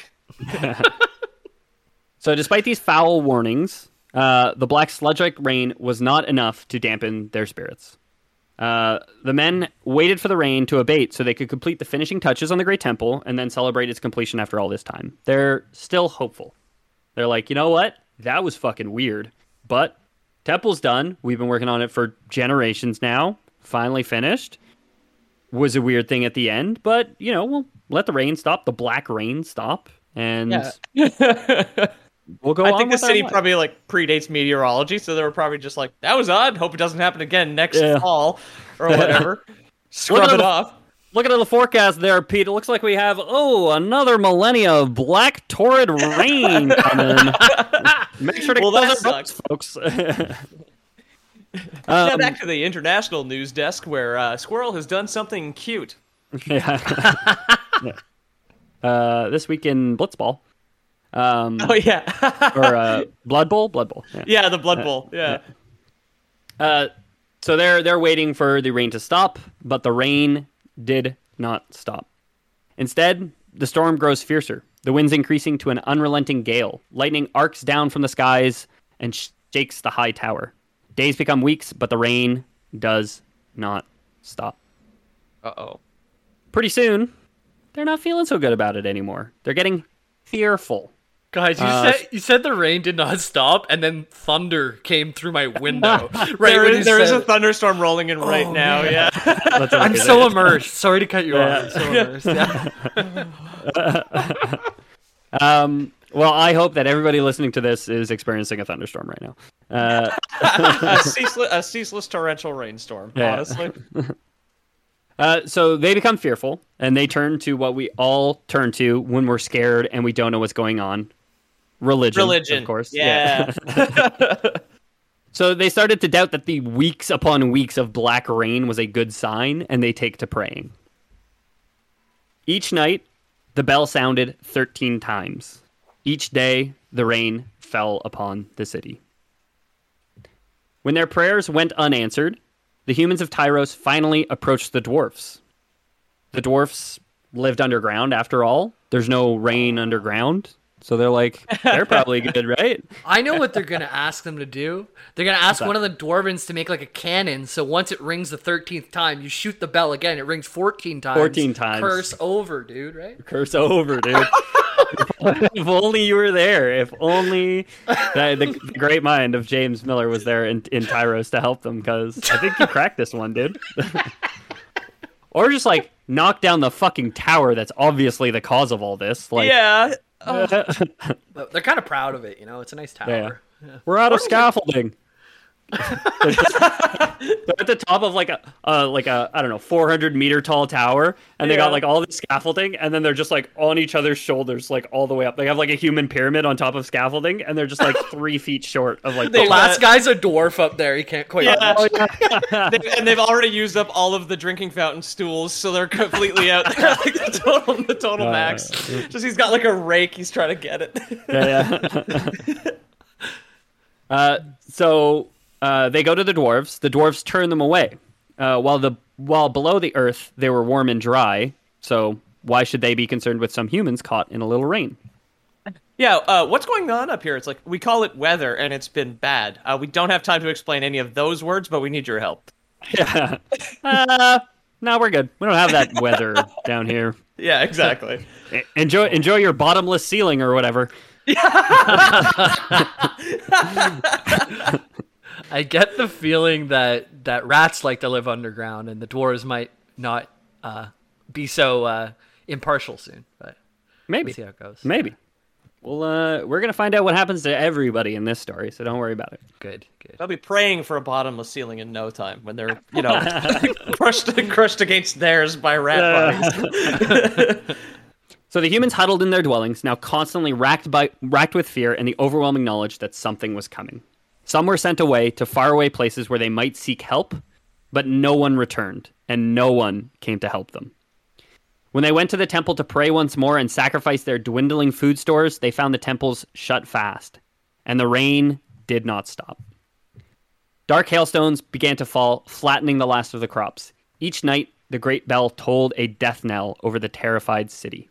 So despite these foul warnings, uh, the black sludge-like rain was not enough to dampen their spirits. Uh, the men waited for the rain to abate so they could complete the finishing touches on the Great Temple and then celebrate its completion after all this time. They're still hopeful. They're like, you know what? That was fucking weird. But Temple's done. We've been working on it for generations now. Finally finished. Was a weird thing at the end, but, you know, we'll let the rain stop. The black rain stop. And yeah. We'll go I on think the with our city life. probably like predates meteorology, so they were probably just like, that was odd. Hope it doesn't happen again next Yeah. fall or whatever. Scrub it the, off. Looking at the forecast there, Pete, it looks like we have, oh, another millennia of black torrid rain coming. Make sure to Well, get that those sucks. votes, folks. now um, back to the international news desk, where uh, Squirrel has done something cute. yeah. yeah. Uh, this week in Blitzball. Um, Oh yeah, or uh, Blood Bowl? Blood Bowl. Yeah. yeah, the Blood Bowl. Yeah. Uh, so they're they're waiting for the rain to stop, but the rain did not stop. Instead, the storm grows fiercer, the winds increasing to an unrelenting gale. Lightning arcs down from the skies and shakes the high tower. Days become weeks, but the rain does not stop. Uh-oh. Pretty soon, they're not feeling so good about it anymore. They're getting fearful. Guys, you Uh, said you said the rain did not stop, and then thunder came through my window. right There when is, you there is said a thunderstorm rolling in right Oh, now. man. Yeah. That's what I'm it so is. immersed. Sorry to cut you Yeah. off. I'm so immersed. Yeah. Um, well, I hope that everybody listening to this is experiencing a thunderstorm right now. Uh, a, ceaseless, a ceaseless torrential rainstorm. Yeah. Honestly. uh, so they become fearful, and they turn to what we all turn to when we're scared and we don't know what's going on. Religion, Religion, of course. Yeah. So they started to doubt that the weeks upon weeks of black rain was a good sign, and they take to praying. Each night, the bell sounded thirteen times. Each day, the rain fell upon the city. When their prayers went unanswered, the humans of Tyros finally approached the dwarfs. The dwarfs lived underground, after all. There's no rain underground. So they're like, they're probably good, right? I know what they're gonna ask them to do. They're gonna ask one of the dwarvens to make like a cannon. So once it rings the thirteenth time, you shoot the bell again. It rings fourteen times. fourteen times. Curse over, dude. Right? Curse over, dude. If only you were there. If only the, the, the great mind of James Miller was there in, in Tyros to help them, because I think you cracked this one, dude. Or just like knock down the fucking tower that's obviously the cause of all this. Like, yeah. But they're kind of proud of it. You know, it's a nice tower. Yeah. We're out of scaffolding. they're, just- they're at the top of like a uh, like a I don't know four hundred meter tall tower, and they Yeah. got like all this scaffolding, and then they're just like on each other's shoulders, like all the way up. They have like a human pyramid on top of scaffolding, and they're just like three feet short of like The the last guy's a dwarf up there. He can't quite. Yeah. Oh, They- and they've already used up all of the drinking fountain stools, so they're completely out there. Like the total, the total Uh, max. Just he's got like a rake. He's trying to get it. Yeah, yeah. uh, so uh, they go to the dwarves. The dwarves turn them away. Uh, while the while below the earth they were warm and dry. So why should they be concerned with some humans caught in a little rain? Yeah. Uh, what's going on up here? It's like we call it weather, and it's been bad. Uh, we don't have time to explain any of those words, but we need your help. Yeah. Uh, no, we're good. We don't have that weather down here. Yeah. Exactly. E- Enjoy enjoy your bottomless ceiling or whatever. I get the feeling that, that rats like to live underground, and the dwarves might not uh, be so uh, impartial soon. But Maybe. we'll see how it goes. Maybe. Well, uh, we're gonna find out what happens to everybody in this story, so don't worry about it. Good, good. They'll be praying for a bottomless ceiling in no time when they're, you know, crushed crushed against theirs by rat bodies. So the humans huddled in their dwellings, now constantly racked by racked with fear and the overwhelming knowledge that something was coming. Some were sent away to faraway places where they might seek help, but no one returned, and no one came to help them. When they went to the temple to pray once more and sacrifice their dwindling food stores, they found the temples shut fast, and the rain did not stop. Dark hailstones began to fall, flattening the last of the crops. Each night, the great bell tolled a death knell over the terrified city.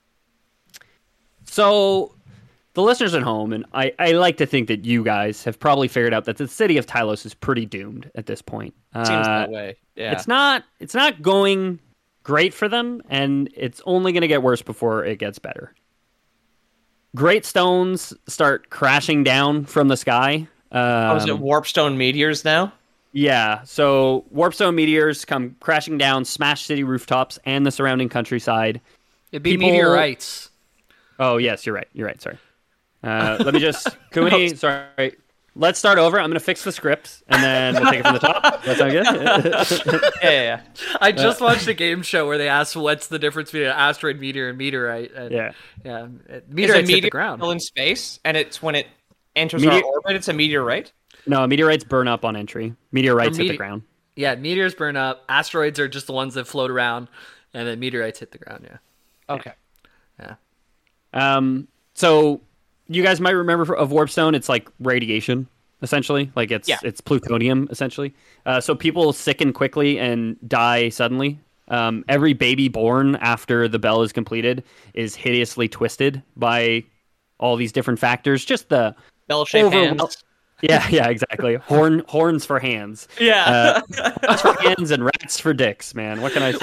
So, the listeners at home, and I, I like to think that you guys have probably figured out that the city of Tylos is pretty doomed at this point. Seems Uh, that way. Yeah. It's not. It's not going great for them, and it's only going to get worse before it gets better. Great stones start crashing down from the sky. Um, Oh, is it warpstone meteors now? yeah, so warpstone meteors come crashing down, smash city rooftops and the surrounding countryside. It'd be People- meteorites. Oh, yes, you're right. You're right. Sorry. Uh, let me just. Can we? Sorry. Let's start over. I'm going to fix the script, and then we'll take it from the top. That sound good? Yeah, yeah, yeah. I just watched a game show where they asked what's the difference between an asteroid, meteor, and meteorite. And, Yeah. yeah. Is a Meteorites hit meteor the ground. still in space, and it's when it enters Meteor- our orbit, it's a meteorite. No, meteorites burn up on entry. Meteorites hit mete- the ground. Yeah, meteors burn up. Asteroids are just the ones that float around, and then meteorites hit the ground. Yeah. Okay. Yeah. Um, so you guys might remember of Warpstone. It's like radiation, essentially. Like it's Yeah. it's plutonium, essentially. Uh, so people sicken quickly and die suddenly. Um, every baby born after the bell is completed is hideously twisted by all these different factors. Just the Bell-shaped overwhel- hands. yeah, yeah, exactly. Horn horns for hands. Yeah. Uh, horns for hands and rats for dicks, man. What can I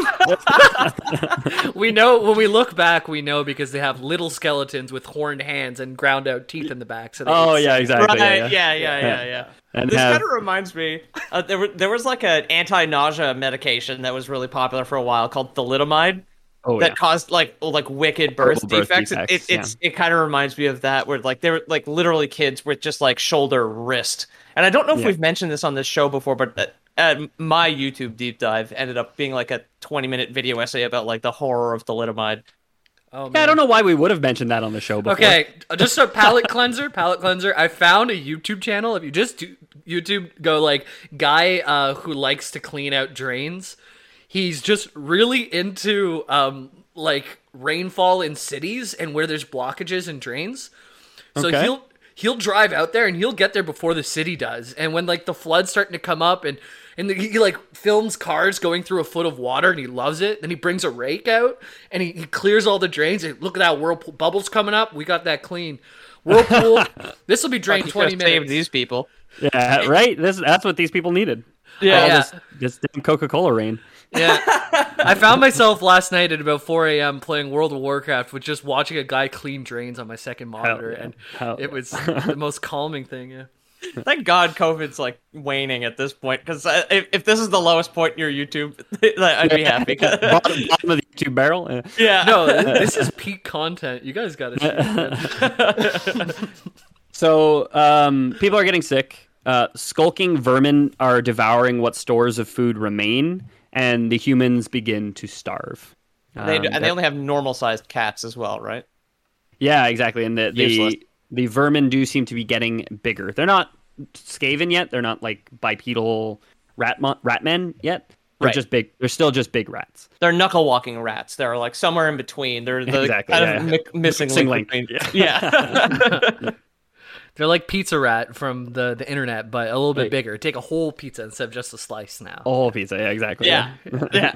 say? We know when we look back, we know because they have little skeletons with horned hands and ground out teeth in the back. So they Oh eat yeah, exactly. Right, yeah, yeah, yeah, yeah, yeah. And this have- kind of reminds me. Uh, there, were, there was like an anti-nausea medication that was really popular for a while called thalidomide. Oh, that yeah. caused like like wicked birth Horrible birth defects. defects, It, it's it kind of reminds me of that, where like they were like literally kids with just like shoulder wrist. And I don't know if Yeah. we've mentioned this on this show before, but uh, uh, my YouTube deep dive ended up being like a twenty minute video essay about like the horror of thalidomide. Oh, man. Yeah, I don't know why we would have mentioned that on the show before. Okay, just a palate cleanser. Palate cleanser. I found a YouTube channel. If you just do YouTube, go like guy uh, who likes to clean out drains. He's just really into um, like rainfall in cities and where there's blockages and drains. So Okay. he'll he'll drive out there and he'll get there before the city does. And when like the flood's starting to come up and and he, he like films cars going through a foot of water and he loves it. Then he brings a rake out and he, he clears all the drains. And look at that whirlpool bubbles coming up. We got that clean. Whirlpool. This will be drained Fuck, twenty you could've saved minutes. these people. Yeah, right. This that's what these people needed. Yeah. All Yeah. This, this damn Coca-Cola rain. Yeah. I found myself last night at about four a.m. playing World of Warcraft with just watching a guy clean drains on my second monitor, yeah. and Hell it was the most calming thing. Yeah. Thank God COVID's like waning at this point, because if, if this is the lowest point in your YouTube, I'd be happy. bottom, bottom of the YouTube barrel. Uh, Yeah. No, this is peak content. You guys got to. So um, people are getting sick. Uh, skulking vermin are devouring what stores of food remain, and the humans begin to starve. They, Um, and that- they only have normal sized cats as well, right? Yeah, exactly. And the Useless. the, the vermin do seem to be getting bigger. They're not Skaven yet. They're not like bipedal rat mo- rat men yet. They're Right. just big. They're still just big rats. They're knuckle walking rats. They're like somewhere in between. They're the Exactly, kind yeah, of yeah. mi- missing Missing link. link, between- Yeah. They're like Pizza Rat from the, the internet, but a little bit Right. bigger. Take a whole pizza instead of just a slice now. A whole pizza. Yeah, exactly. yeah. Yeah.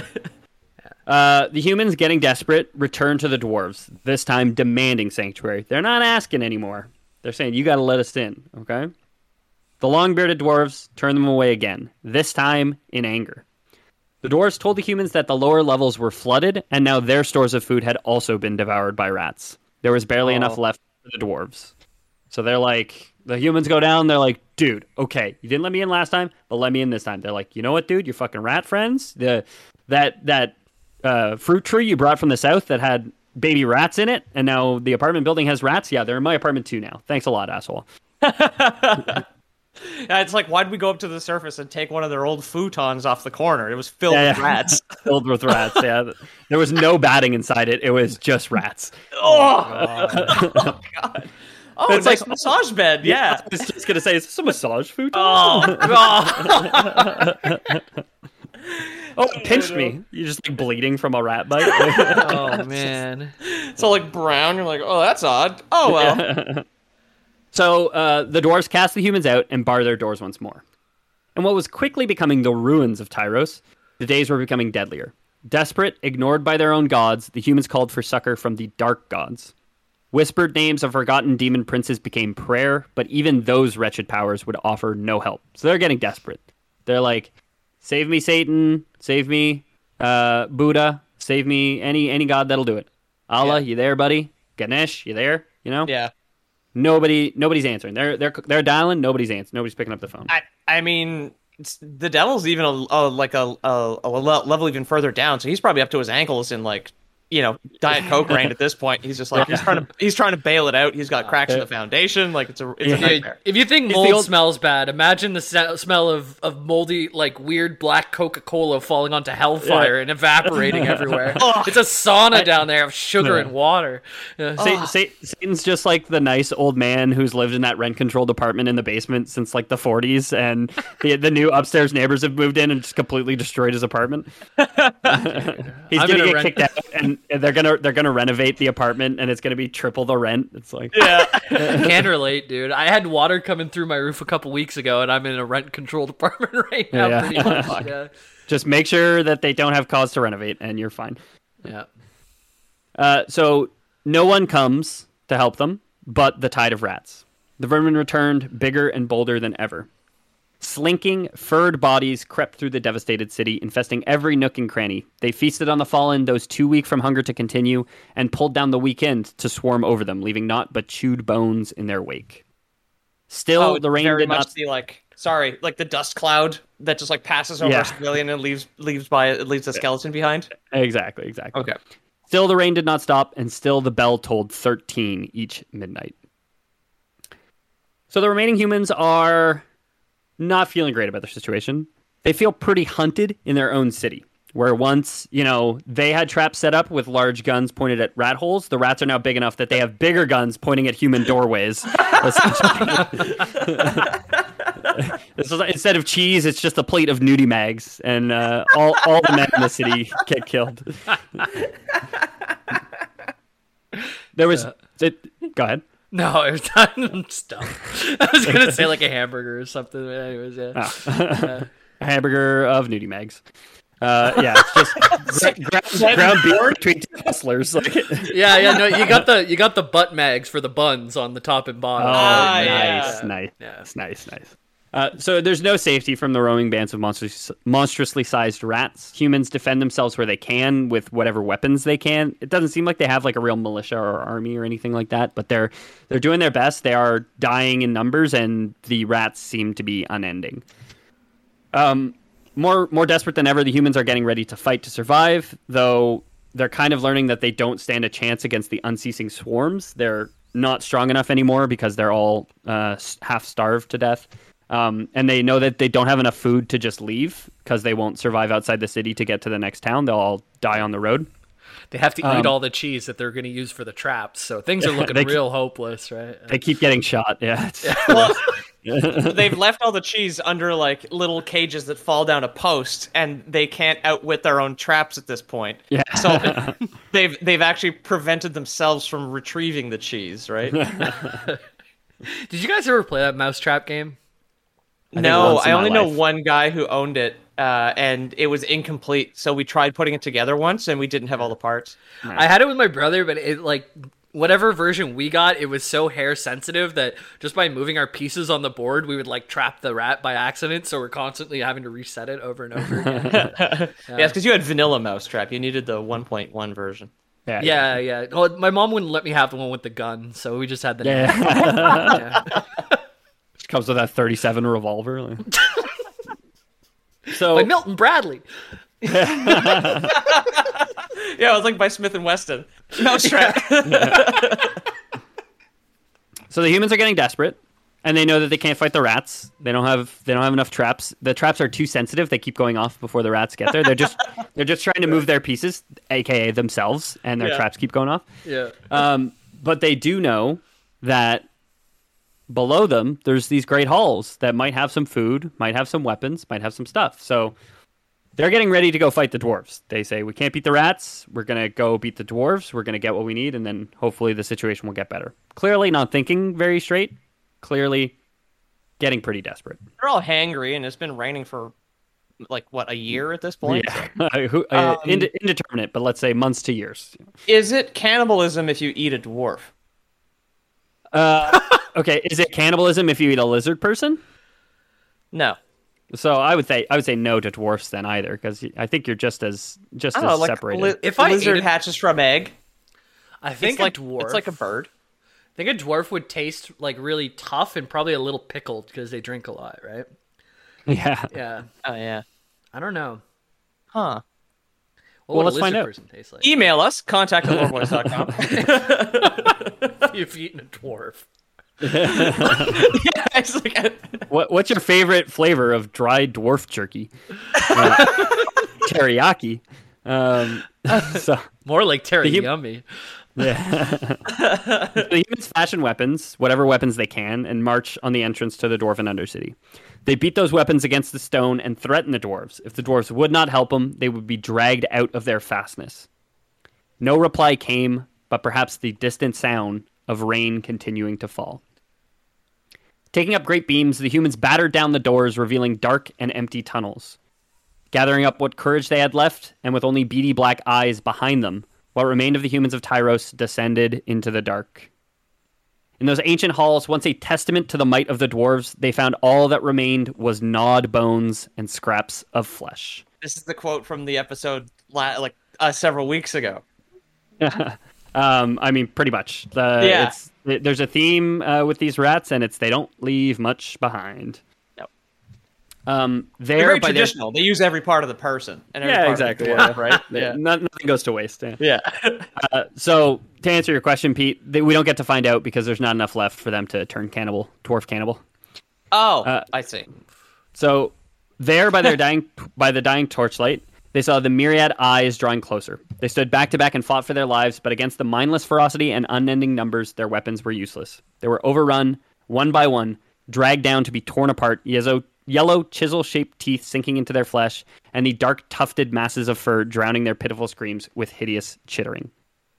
Uh, the humans, getting desperate, return to the dwarves, this time demanding sanctuary. They're not asking anymore. They're saying, you got to let us in, okay? The long-bearded dwarves turn them away again, this time in anger. The dwarves told the humans that the lower levels were flooded, and now their stores of food had also been devoured by rats. There was barely Oh. enough left for the dwarves. So they're like, the humans go down, they're like, dude, okay, you didn't let me in last time, but let me in this time. They're like, you know what, dude, you're fucking rat friends? The that that uh, fruit tree you brought from the south that had baby rats in it, and now the apartment building has rats? Yeah, they're in my apartment too now. Thanks a lot, asshole. Yeah, it's like, why'd we go up to the surface and take one of their old futons off the corner? It was filled Yeah, with yeah. rats. Filled with rats, yeah. There was no batting inside it. It was just rats. Oh, oh God. Oh, It's nice like- massage bed. Yeah. I was just going to say, is this a massage food? Oh, Oh, it pinched me. You're just like bleeding from a rat bite. Oh man. it's all like brown. You're like, oh, that's odd. Oh well. So uh, the dwarves cast the humans out and bar their doors once more. And what was quickly becoming the ruins of Tyros, the days were becoming deadlier. Desperate, ignored by their own gods, the humans called for succor from the dark gods. Whispered names of forgotten demon princes became prayer, but even those wretched powers would offer no help. So they're getting desperate. They're like, save me, Satan. Save me, uh, Buddha. Save me, any any god that'll do it. Allah, Yeah. you there, buddy? Ganesh, you there? You know? Yeah. Nobody, nobody's answering. They're they're they're dialing. Nobody's answering. Nobody's picking up the phone. I I mean, it's, the devil's even a, a like a, a a le- level even further down, so he's probably up to his ankles in like you know, Diet Coke rain at this point. He's just like he's trying to he's trying to bail it out. He's got cracks in the foundation. Like it's a it's a Dude, nightmare. if you think It's mold the old- smells bad, imagine the sa- smell of, of moldy, like weird black Coca-Cola falling onto hellfire and evaporating everywhere. It's a sauna down there of sugar Yeah. and water. Yeah. Sa- Sa- Satan's just like the nice old man who's lived in that rent-controlled apartment in the basement since like the forties, and the the new upstairs neighbors have moved in and just completely destroyed his apartment. He's I'm gonna gonna get rent- kicked out, and and they're gonna they're gonna renovate the apartment, and it's gonna be triple the rent. It's like Yeah. Can't relate, dude. I had water coming through my roof a couple weeks ago, and I'm in a rent-controlled apartment right now. Yeah. Pretty much. Yeah. just make sure that they don't have cause to renovate, and you're fine. Yeah. Uh, so no one comes to help them, but the tide of rats. The vermin returned, bigger and bolder than ever. Slinking, furred bodies crept through the devastated city, infesting every nook and cranny. They feasted on the fallen, those too weak from hunger to continue, and pulled down the weekend to swarm over them, leaving naught but chewed bones in their wake. Still, Oh, the rain very did much not... the like sorry, like the dust cloud that just like passes over Yeah. a civilian and leaves leaves by it leaves a skeleton behind. Exactly, exactly. Okay. Still, the rain did not stop, and still the bell tolled thirteen each midnight. So the remaining humans are not feeling great about their situation. They feel pretty hunted in their own city, where once, you know, they had traps set up with large guns pointed at rat holes. The rats are now big enough that they have bigger guns pointing at human doorways. This is, instead of cheese, it's just a plate of nudie mags, and uh, all, all the men in the city get killed. There was... It, go ahead. No, it was I'm stuff. I was gonna say like a hamburger or something. But anyways, yeah. Oh. A hamburger of nudie mags. Uh, yeah, it's just gra- ground, ground beef between two hustlers. Like, Yeah, yeah. No, you got the you got the butt mags for the buns on the top and oh, bottom. Ah, nice, yeah. nice, Yeah. nice, nice, nice. Uh, so there's no safety from the roaming bands of monstrous, monstrously sized rats. Humans defend themselves where they can with whatever weapons they can. It doesn't seem like they have like a real militia or army or anything like that, but they're they're doing their best. They are dying in numbers, and the rats seem to be unending. Um, more more desperate than ever, the humans are getting ready to fight to survive, though they're kind of learning that they don't stand a chance against the unceasing swarms. They're not strong enough anymore because they're all uh, half starved to death. Um, and they know that they don't have enough food to just leave because they won't survive outside the city to get to the next town. They'll all die on the road. They have to eat Um, all the cheese that they're going to use for the traps, so things are looking They real hopeless, right? They keep getting shot. Yeah. It's, Well, they've left all the cheese under like little cages that fall down a post, and they can't outwit their own traps at this point. yeah. So they've they've actually prevented themselves from retrieving the cheese, right? Did you guys ever play that mousetrap game? think No, once in I my only know life. one guy who owned it, uh, and it was incomplete. So we tried putting it together once, and we didn't have all the parts. I had it with my brother, but it like whatever version we got, it was so hair sensitive that just by moving our pieces on the board, we would like trap the rat by accident. So we're constantly having to reset it over and over again. Yeah, because you had vanilla mousetrap. You needed the one point one version. yeah. yeah, yeah. Well, my mom wouldn't let me have the one with the gun, so we just had the. Yeah. Yeah. Comes with that thirty-seven revolver. Like. So By Milton Bradley. Yeah, it was like by Smith and Wesson. Mousetrap. So the humans are getting desperate, and they know that they can't fight the rats. They don't have they don't have enough traps. The traps are too sensitive. They keep going off before the rats get there. They're just they're just trying to move their pieces, aka themselves, and their Yeah. traps keep going off. Yeah. Um, but they do know that below them there's these great halls that might have some food, might have some weapons, might have some stuff. So they're getting ready to go fight the dwarves. They say, we can't beat the rats. We're going to go beat the dwarves. We're going to get what we need, and then hopefully the situation will get better. Clearly not thinking very straight. Clearly getting pretty desperate. They're all hangry, and it's been raining for like what a year at this point. Yeah. Who- uh, Um, inde- indeterminate, but let's say months to years. Is it cannibalism if you eat a dwarf? Uh, okay, is it cannibalism if you eat a lizard person? No. So I would say I would say no to dwarfs then either, because I think you're just as just I as don't know, like separated. li- If I lizard ate it- hatches from egg, I think it's like a dwarf. it's like a bird. I think a dwarf would taste like really tough and probably a little pickled because they drink a lot, right? Yeah. Yeah. Oh yeah. I don't know. Huh. What Well, would a let's find lizard out. person taste like? Email us, contact at loreboys dot com. You've eaten a dwarf. Yeah, it's like, What What's your favorite flavor of dry dwarf jerky? Uh, teriyaki. Um, so More like Terry hum- Yummy. yeah. The humans fashion weapons, whatever weapons they can, and march on the entrance to the dwarven undercity. They beat those weapons against the stone and threaten the dwarves. If the dwarves would not help them, they would be dragged out of their fastness. No reply came, but perhaps the distant sound of rain continuing to fall. Taking up great beams, the humans battered down the doors, revealing dark and empty tunnels. Gathering up what courage they had left, and with only beady black eyes behind them, what remained of the humans of Tyros descended into the dark. In those ancient halls, once a testament to the might of the dwarves, they found all that remained was gnawed bones and scraps of flesh. this is the quote from the episode la- like uh, several weeks ago. um, I mean, pretty much. Uh, Yeah. It's, it, there's a theme uh, with these rats, and it's they don't leave much behind. Nope. Um, They're they're very by their- traditional. They use every part of the person. And every Yeah, part exactly. Of the dwarf, Yeah. right? Yeah. Yeah. No- nothing goes to waste. Yeah. Yeah. Uh, so to answer your question, Pete, they, we don't get to find out because there's not enough left for them to turn cannibal, dwarf cannibal. Oh, Uh, I see. So there, by their dying, by the dying torchlight, they saw the myriad eyes drawing closer. They stood back to back and fought for their lives, but against the mindless ferocity and unending numbers, their weapons were useless. They were overrun, one by one, dragged down to be torn apart. Yellow, yellow chisel-shaped teeth sinking into their flesh, and the dark tufted masses of fur drowning their pitiful screams with hideous chittering.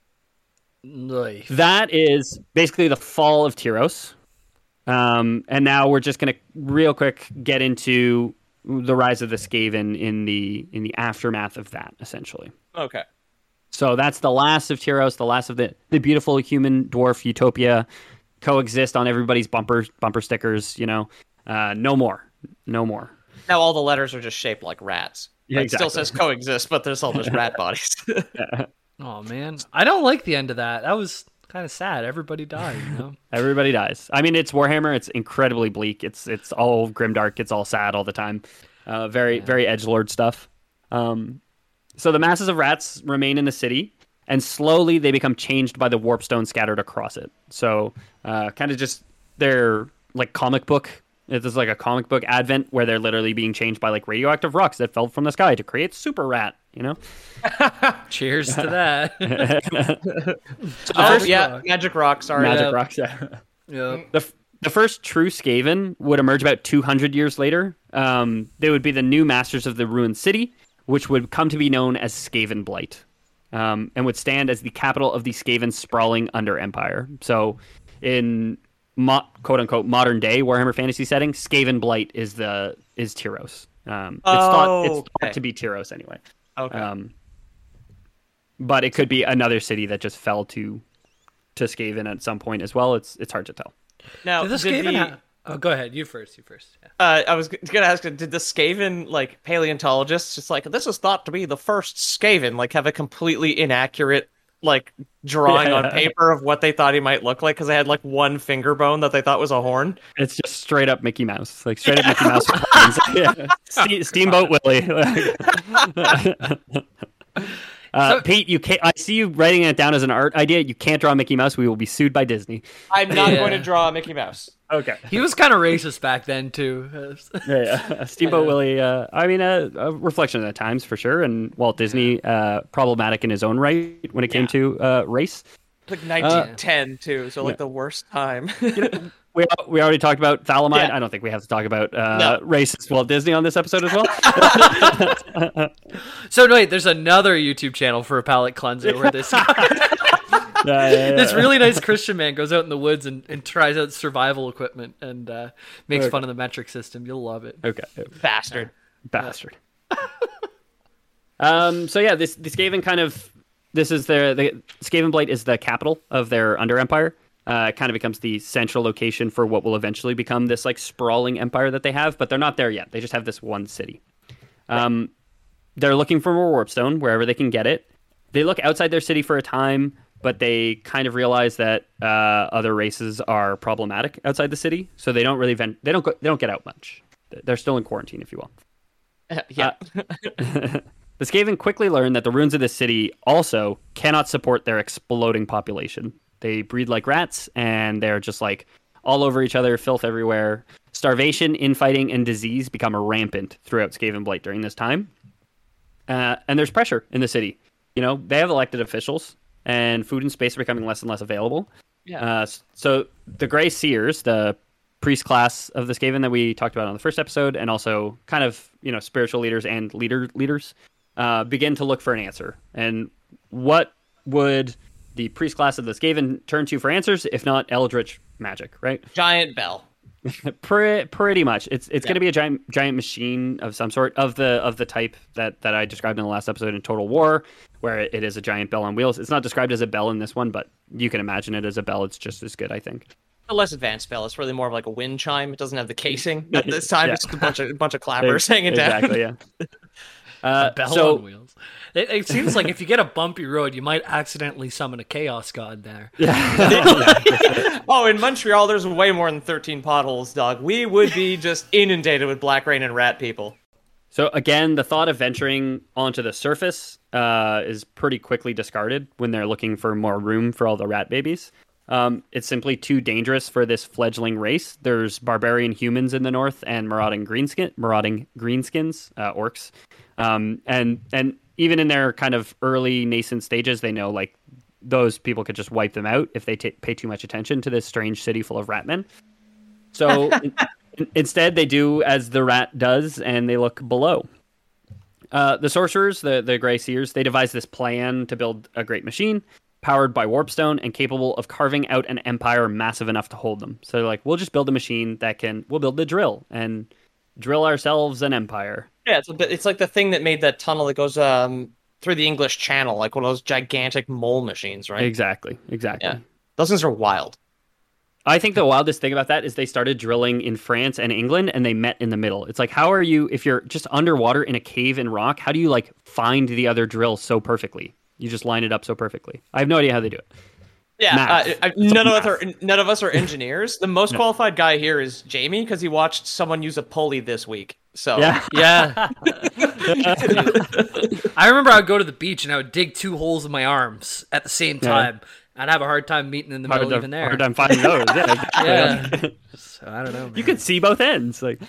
Nice. That is basically the fall of Tyros. Um, and now we're just going to real quick get into the rise of the Skaven in the in the aftermath of that, essentially. Okay. So that's the last of Tyros, the last of the, the beautiful human dwarf utopia, coexist on everybody's bumper bumper stickers. You know, uh, no more, no more. Now all the letters are just shaped like rats. Yeah, Like, It still exactly. says coexist, but there's all just rat bodies. Oh man, I don't like the end of that. That was kind of sad. Everybody died, you know. Everybody dies. I mean, it's Warhammer. It's incredibly bleak. It's it's all grimdark. It's all sad all the time. Uh, very Yeah. very edgelord stuff. Um, so the masses of rats remain in the city, and slowly they become changed by the warpstone scattered across it. So uh, kind of just they're like comic book. It's just like a comic book advent where they're literally being changed by like radioactive rocks that fell from the sky to create super rat. You know. Cheers to that. oh, first yeah. rock. Magic rock. Sorry. Magic Yeah. rocks. Yeah. Yeah. The, f- the first true Skaven would emerge about two hundred years later. Um, they would be the new masters of the ruined city, which would come to be known as Skaven Blight, um, and would stand as the capital of the Skaven sprawling under empire. So, in mo- quote unquote modern day Warhammer Fantasy setting, Skaven Blight is the is Tyros. Um, it's thought it's Oh, thought okay. to be Tyros anyway. Okay. Um, but it could be another city that just fell to to Skaven at some point as well. It's it's hard to tell. now, Did the did Skaven the- ha- Oh, go ahead. You first. You first. Yeah. Uh, I was g- gonna ask, did the Skaven like paleontologists just like this is thought to be the first Skaven like have a completely inaccurate like drawing Yeah. on paper of what they thought he might look like because they had like one finger bone that they thought was a horn? It's just straight up Mickey Mouse, like straight up Mickey Mouse. with horns. Yeah. Ste- Steamboat Willie. uh, So- Pete, you can't. I see you writing it down as an art idea. You can't draw Mickey Mouse. We will be sued by Disney. I'm not Yeah. going to draw a Mickey Mouse. Okay. He was kind of racist back then too. Yeah, yeah. Steamboat Willie. Uh, I mean, uh, a reflection of the times for sure. And Walt Disney, uh, problematic in his own right when it came Yeah. to uh, race. Like nineteen ten too, so like the worst time. We we already talked about Thalamide. Yeah. I don't think we have to talk about uh, No. racist Walt Disney on this episode as well. So no, wait, there's another YouTube channel for a palate cleanser where this Yeah, yeah, yeah. this really nice Christian man goes out in the woods and, and tries out survival equipment and uh, makes Okay. fun of the metric system. You'll love it. Okay. Bastard. Bastard. um. So yeah, this the Skaven kind of this is their the Skaven Blight is the capital of their under empire. Uh, it kind of becomes the central location for what will eventually become this like sprawling empire that they have, but they're not there yet. They just have this one city. Um, they're looking for more warpstone wherever they can get it. They look outside their city for a time, but they kind of realize that uh, other races are problematic outside the city, so they don't really vent. They don't go, they don't get out much. They're still in quarantine, if you will. yeah. The Skaven quickly learn that the ruins of this city also cannot support their exploding population. They breed like rats, and they're just like all over each other, filth everywhere. Starvation, infighting, and disease become rampant throughout Skaven Blight during this time. Uh, and there's pressure in the city. You know, they have elected officials, and food and space are becoming less and less available. Yeah. Uh, so the Grey Seers, the priest class of the Skaven that we talked about on the first episode, and also kind of, you know, spiritual leaders and leader leaders, uh, begin to look for an answer. And what would the priest class of the Skaven turn to for answers, if not eldritch magic, right? Giant bell. Pretty, pretty much. It's it's Yeah. going to be a giant giant machine of some sort of the of the type that, that I described in the last episode in Total War, where it is a giant bell on wheels. It's not described as a bell in this one, but you can imagine it as a bell. It's just as good, I think. A less advanced bell. It's really more of like a wind chime. It doesn't have the casing at this time. Yeah. It's just a bunch of a bunch of clappers hanging down. Exactly, yeah. Uh, Bell so, on wheels. It, it seems like if you get a bumpy road, you might accidentally summon a chaos god there. Oh, in Montreal, there's way more than thirteen potholes, dog. We would be just inundated with black rain and rat people. So again, the thought of venturing onto the surface uh, is pretty quickly discarded when they're looking for more room for all the rat babies. Um, it's simply too dangerous for this fledgling race. There's barbarian humans in the north and marauding greenskin, marauding greenskins, uh, orcs, um, and and even in their kind of early nascent stages, they know like those people could just wipe them out if they t- pay too much attention to this strange city full of rat men. So in, instead, they do as the rat does, and they look below. Uh, the sorcerers, the the Grey Seers, they devise this plan to build a great machine powered by Warpstone and capable of carving out an empire massive enough to hold them. So they're like, we'll just build a machine that can, we'll build the drill and drill ourselves an empire. Yeah, it's a bit, it's like the thing that made that tunnel that goes um through the English Channel, like one of those gigantic mole machines, right? Exactly, exactly. Yeah, those things are wild. I think the wildest thing about that is they started drilling in France and England, and they met in the middle. It's like, how are you, if you're just underwater in a cave in rock, how do you like find the other drill so perfectly? You just line it up so perfectly. I have no idea how they do it. Yeah, Math. uh, I, none of math. us are none of us are engineers. The most qualified guy here is Jamie because he watched someone use a pulley this week. So Yeah. Yeah. I remember I would go to the beach and I would dig two holes in my arms at the same time. I'd have a hard time meeting in the Hard middle to- even there. hard time finding those. Yeah, exactly. Yeah. So, I don't know. Man. You could see both ends. Like,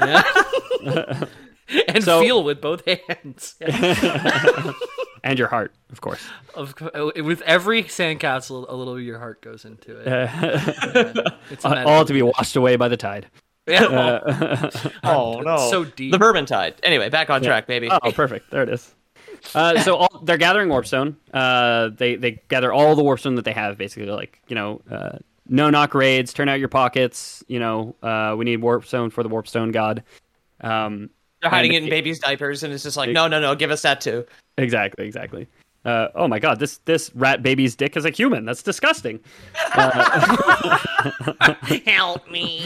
and So- feel with both hands. and your heart, of course. Of co- with every sandcastle, a little of your heart goes into it. Yeah. It's a All to be washed away by the tide. Yeah. oh no, so deep. The Bourbon Tide. Anyway, back on track, baby. Oh, perfect. There it is. Uh, so all, they're gathering warpstone. Uh, they they gather all the warpstone that they have, basically. Like, you know, uh, no knock raids. Turn out your pockets. You know, uh, we need warpstone for the warpstone god. Um, They're hiding and it in the- babies' diapers, and it's just like, no, no, no, give us that too. Exactly, exactly. Uh, oh my god, this this rat baby's dick is a human. That's disgusting. Help me,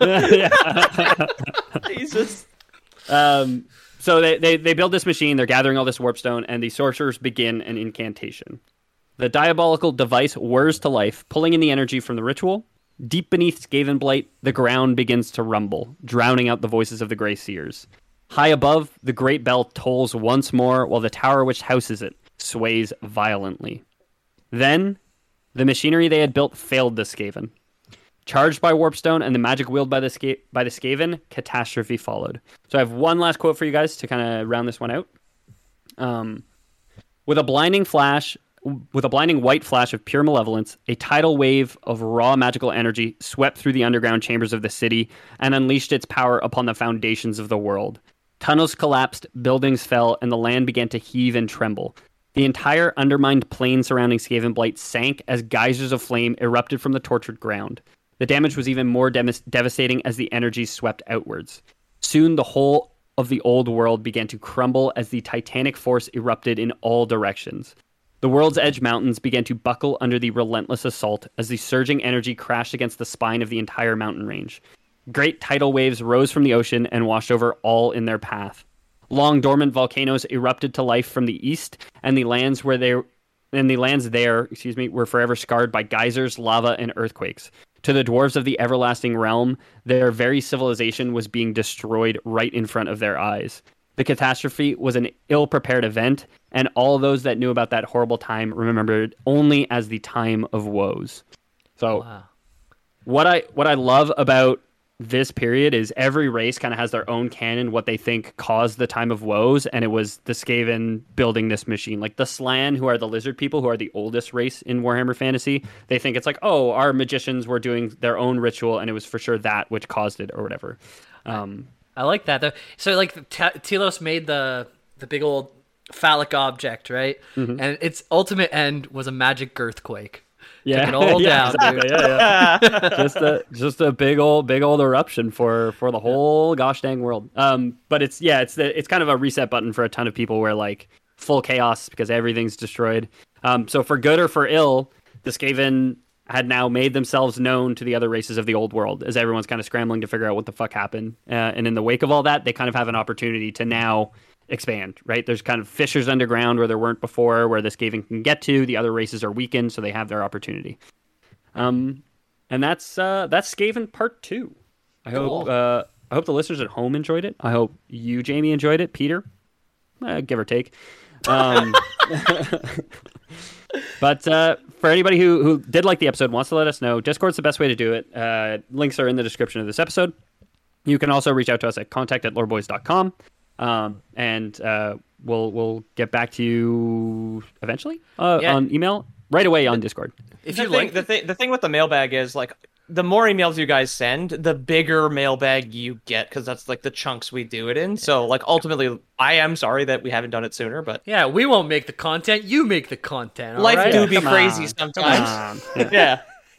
Jesus. Um, so they, they, they build this machine, they're gathering all this warpstone, and the sorcerers begin an incantation. The diabolical device whirs to life, pulling in the energy from the ritual. Deep beneath Skaven Blight, the ground begins to rumble, drowning out the voices of the Grey Seers. High above, the great bell tolls once more, while the tower which houses it sways violently. Then, the machinery they had built failed the Skaven. Charged by Warpstone and the magic wielded by the Ska- by the Skaven, catastrophe followed. So I have one last quote for you guys to kind of round this one out. Um, with a blinding flash, with a blinding white flash of pure malevolence, a tidal wave of raw magical energy swept through the underground chambers of the city and unleashed its power upon the foundations of the world. Tunnels collapsed, buildings fell, and the land began to heave and tremble. The entire undermined plain surrounding Skaven Blight sank as geysers of flame erupted from the tortured ground. The damage was even more dem- devastating as the energies swept outwards. Soon the whole of the old world began to crumble as the titanic force erupted in all directions. The World's Edge Mountains began to buckle under the relentless assault as the surging energy crashed against the spine of the entire mountain range. Great tidal waves rose from the ocean and washed over all in their path. Long dormant volcanoes erupted to life from the east, and the lands where they and the lands there, excuse me, were forever scarred by geysers, lava, and earthquakes. To the dwarves of the everlasting realm, their very civilization was being destroyed right in front of their eyes. The catastrophe was an ill-prepared event, and all those that knew about that horrible time remembered only as the time of woes. So, Wow. what I what I love about this period is every race kind of has their own canon, what they think caused the time of woes, and it was the Skaven building this machine. Like the Slann, who are the lizard people, who are the oldest race in Warhammer Fantasy, they think it's like, oh, our magicians were doing their own ritual, and it was for sure that which caused it, or whatever. Um, I like that though. So like T- Telos made the the big old phallic object, right? Mm-hmm. And its ultimate end was a magic girthquake. yeah, Took it all yeah, down, exactly, dude. yeah, yeah. just a just a big old big old eruption for for the whole gosh dang world. Um, but it's yeah, it's the it's kind of a reset button for a ton of people where like full chaos because everything's destroyed. Um, so for good or for ill, the Skaven had now made themselves known to the other races of the old world as everyone's kind of scrambling to figure out what the fuck happened. Uh, and in the wake of all that, they kind of have an opportunity to now expand, right? There's kind of fissures underground where there weren't before, where the Skaven can get to. The other races are weakened, so they have their opportunity. Um, and that's uh, that's Skaven Part Two. I hope uh, I hope the listeners at home enjoyed it. I hope you, Jamie, enjoyed it. Peter, eh, give or take. Um, but uh, for anybody who, who did like the episode, wants to let us know, Discord's the best way to do it. Uh, links are in the description of this episode. You can also reach out to us at contact at loreboys dot com. Um, and uh, we'll we'll get back to you eventually uh, Yeah. on email, right away on Discord. If the you thing, like the thing, the thing with the mailbag is like the more emails you guys send, the bigger mailbag you get because that's like the chunks we do it in. So like ultimately, I am sorry that we haven't done it sooner, but yeah, we won't make the content. You make the content. all life right? do be Come crazy on, sometimes. come on. Yeah.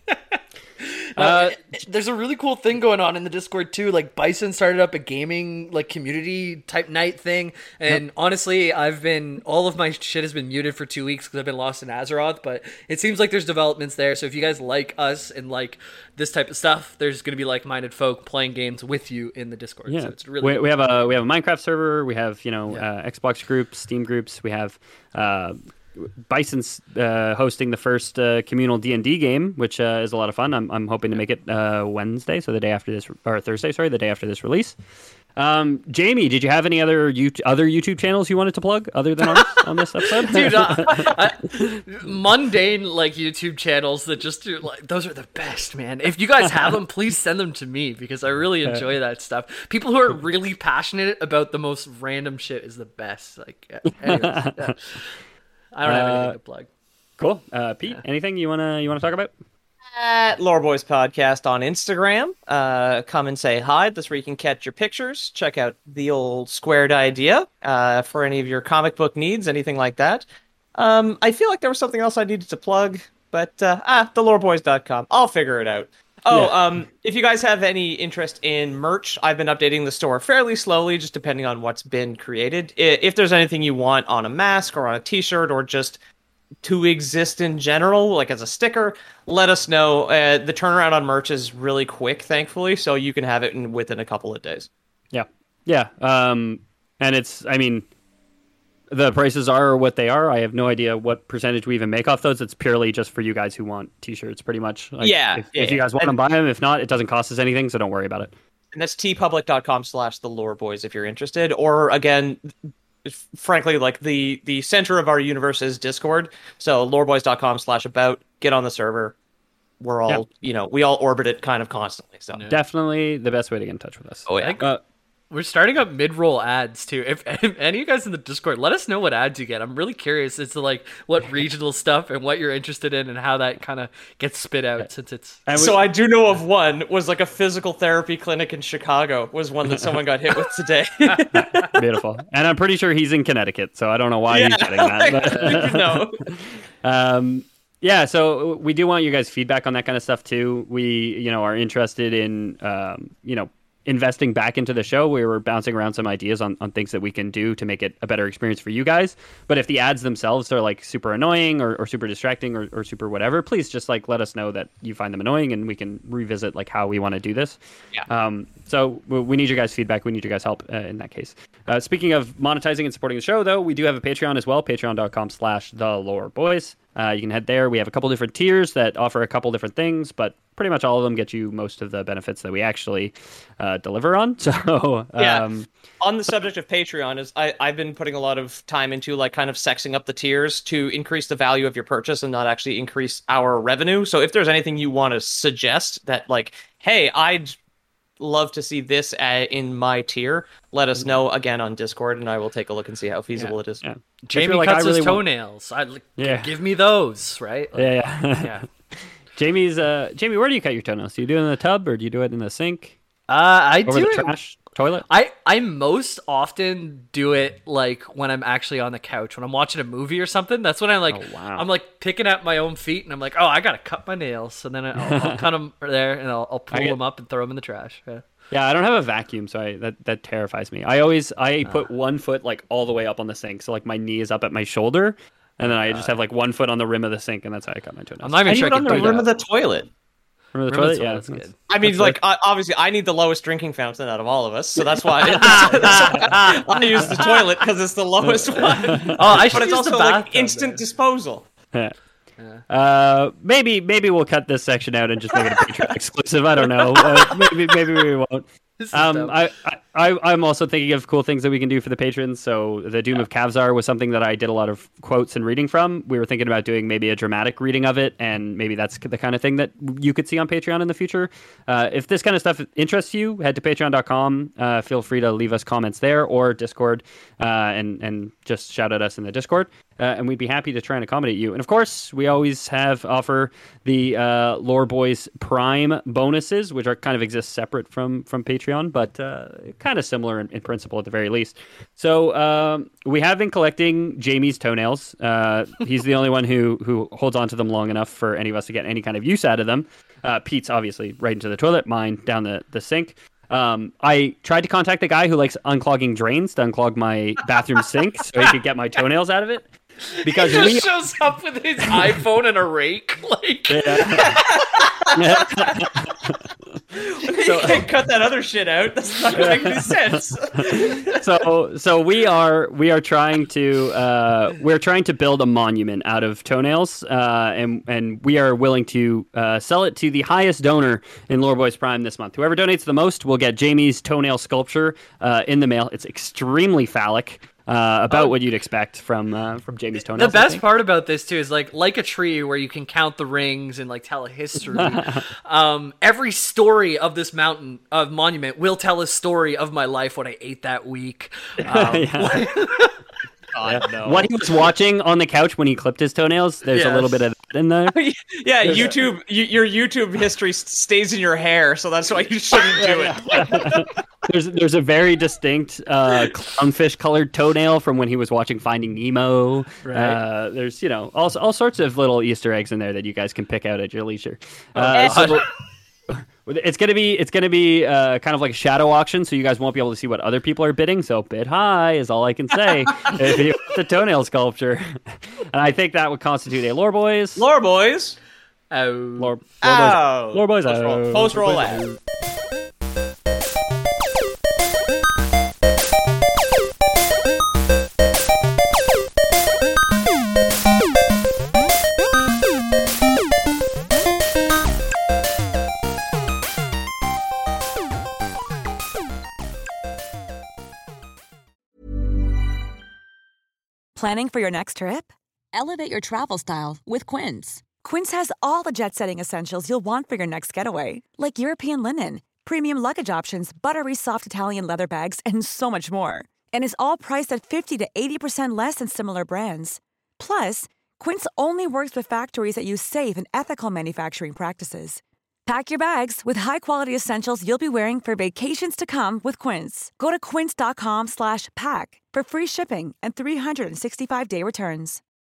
Uh, there's a really cool thing going on in the Discord too. Like Bison started up a gaming like community type night thing, and honestly, I've been all of my shit has been muted for two weeks because I've been lost in Azeroth. But it seems like there's developments there. So if you guys like us and like this type of stuff, there's going to be like-minded folk playing games with you in the Discord. Yeah, So it's really we, cool. we have a we have a Minecraft server. We have you know Yeah. uh, Xbox groups, Steam groups. We have uh, Bison's uh, hosting the first uh, communal D and D game, which uh, is a lot of fun. I'm I'm hoping to make it uh, Wednesday, so the day after this, or Thursday, sorry, the day after this release. Um, Jamie, did you have any other YouTube, other YouTube channels you wanted to plug other than ours on this episode? Dude, uh, I, mundane like YouTube channels that just do like those are the best, man. If you guys have them, please send them to me because I really enjoy that stuff. People who are really passionate about the most random shit is the best. Like, yeah, anyways, yeah. I don't have anything Uh, to plug. Cool, uh, Pete. Anything you wanna you wanna talk about? At Lore Boys Podcast on Instagram. Uh, come and say hi. That's where you can catch your pictures. Check out the old Squared Idea uh, for any of your comic book needs, anything like that. Um, I feel like there was something else I needed to plug, but uh, ah, the lore boys dot com. I'll figure it out. Oh, Yeah. um, if you guys have any interest in merch, I've been updating the store fairly slowly, just depending on what's been created. I- If there's anything you want on a mask or on a t-shirt or just to exist in general, like as a sticker, let us know. Uh, the turnaround on merch is really quick, thankfully, so you can have it in, within a couple of days. Yeah, yeah. Um, and it's, I mean, the prices are what they are. I have no idea what percentage we even make off those. It's purely just for you guys who want t-shirts, pretty much. Like, Yeah, If, yeah, if you guys want and- them, buy them. If not, it doesn't cost us anything, so don't worry about it. And that's tpublic.com slash the lore boys if you're interested. Or again, f- frankly, like the the center of our universe is Discord. So loreboys.com slash about, get on the server. We're all, Yeah. you know, we all orbit it kind of constantly. So Definitely the best way to get in touch with us. Oh, yeah. Uh, We're starting up mid-roll ads too. If, if any of you guys in the Discord, let us know what ads you get. I'm really curious as to like what regional stuff and what you're interested in and how that kind of gets spit out since it's. and we- So I do know of one was like a physical therapy clinic in Chicago was one that someone got hit with today. Beautiful. And I'm pretty sure he's in Connecticut, so I don't know why he's getting that. but- no. Um, yeah, so we do want you guys' feedback on that kind of stuff too. We, you know, are interested in, um, you know, investing back into the show. We were bouncing around some ideas on, on things that we can do to make it a better experience for you guys. But if the ads themselves are like super annoying or, or super distracting or, or super whatever, please just like let us know that you find them annoying and we can revisit like how we want to do this. Yeah. Um, so we we need your guys' feedback. We need your guys' help uh, in that case. Uh, speaking of monetizing and supporting the show, though, we do have a Patreon as well, patreon.com slash the lore boys. Uh, you can head there. We have a couple different tiers that offer a couple different things, but pretty much all of them get you most of the benefits that we actually uh, deliver on. So yeah. um, On the subject of Patreon, is I, I've been putting a lot of time into like kind of sexing up the tiers to increase the value of your purchase and not actually increase our revenue. So if there's anything you want to suggest that like, hey, I'd love to see this uh, in my tier, let us know again on Discord, and I will take a look and see how feasible yeah, it is. Yeah. Jamie like cuts I really his want... toenails. I like, yeah. give me those, right? Like, yeah, yeah. yeah. Jamie's uh, Jamie, where do you cut your toenails? Do you do it in the tub or do you do it in the sink? Uh, I Over do the it. trash toilet? I, I most often do it like when I'm actually on the couch when I'm watching a movie or something. That's when I'm like, Oh, wow. I'm like picking at my own feet and I'm like, oh, I gotta cut my nails, and then I'll, I'll cut them there and I'll, I'll pull get- them up and throw them in the trash. Yeah. Yeah, I don't have a vacuum, so I, that that terrifies me. I always I put one foot like all the way up on the sink, so like my knee is up at my shoulder, and then I just have like one foot on the rim of the sink, and that's how I cut my toenails. I'm not even I sure do I it on can the do rim that. of the toilet. Rim of the Rim toilet, of the yeah, toilet's that's good. I mean, like, I, obviously, I need the lowest drinking fountain out of all of us, so that's why, that's why I use the toilet, because it's the lowest one. Oh, I should But it's use also, the like, bathtub instant there. disposal. Yeah. Uh, maybe maybe we'll cut this section out and just make it a Patreon exclusive. I don't know. Uh, maybe maybe we won't. This is Um, dumb. I, I I'm also thinking of cool things that we can do for the patrons. So the Doom of Kavzar was something that I did a lot of quotes and reading from. We were thinking about doing maybe a dramatic reading of it, and maybe that's the kind of thing that you could see on Patreon in the future. Uh, if this kind of stuff interests you, head to patreon dot com. Uh, feel free to leave us comments there or Discord, uh, and and just shout at us in the Discord. Uh, and we'd be happy to try and accommodate you. And of course, we always have offer the uh, Lore Boys Prime bonuses, which are kind of exist separate from from Patreon, but uh, kind of similar in, in principle at the very least. So um, we have been collecting Jamie's toenails. Uh, he's the only one who who holds on to them long enough for any of us to get any kind of use out of them. Uh, Pete's obviously right into the toilet, mine down the, the sink. Um, I tried to contact the guy who likes unclogging drains to unclog my bathroom sink so he could get my toenails out of it. Because he we just shows up with his iPhone and a rake, like. So, you can't cut that other shit out. That's not gonna make any sense. so so we are we are trying to uh, we're trying to build a monument out of toenails, uh, and and we are willing to uh, sell it to the highest donor in Lore Boys Prime this month. Whoever donates the most will get Jamie's toenail sculpture uh, in the mail. It's extremely phallic. Uh, about Oh. what you'd expect from uh, from Jamie's The toenails. I best think. part about this too is like like a tree where you can count the rings and like tell a history. um, every story of this mountain of monument will tell a story of my life, what I ate that week. Um, God, no. What he was watching on the couch when he clipped his toenails, there's a Yes. little bit of that in there. Yeah, YouTube, y- your YouTube history s- stays in your hair, so that's why you shouldn't do it. There's there's a very distinct uh, clownfish colored toenail from when he was watching Finding Nemo. Right. Uh, there's you know all all sorts of little Easter eggs in there that you guys can pick out at your leisure. Oh, Uh, so God. we'll- it's gonna be it's gonna be uh, kind of like a shadow auction, so you guys won't be able to see what other people are bidding. So bid high is all I can say. If you want the toenail sculpture, and I think that would constitute a Lore Boys. Lore boys. Oh. Lore, Lore Ow. Boys. Lore Boys. Post roll, oh. post roll ad. Planning for your next trip? Elevate your travel style with Quince. Quince has all the jet-setting essentials you'll want for your next getaway, like European linen, premium luggage options, buttery soft Italian leather bags, and so much more. And is all priced at fifty to eighty percent less than similar brands. Plus, Quince only works with factories that use safe and ethical manufacturing practices. Pack your bags with high-quality essentials you'll be wearing for vacations to come with Quince. Go to quince dot com slash pack for free shipping and three sixty-five day returns.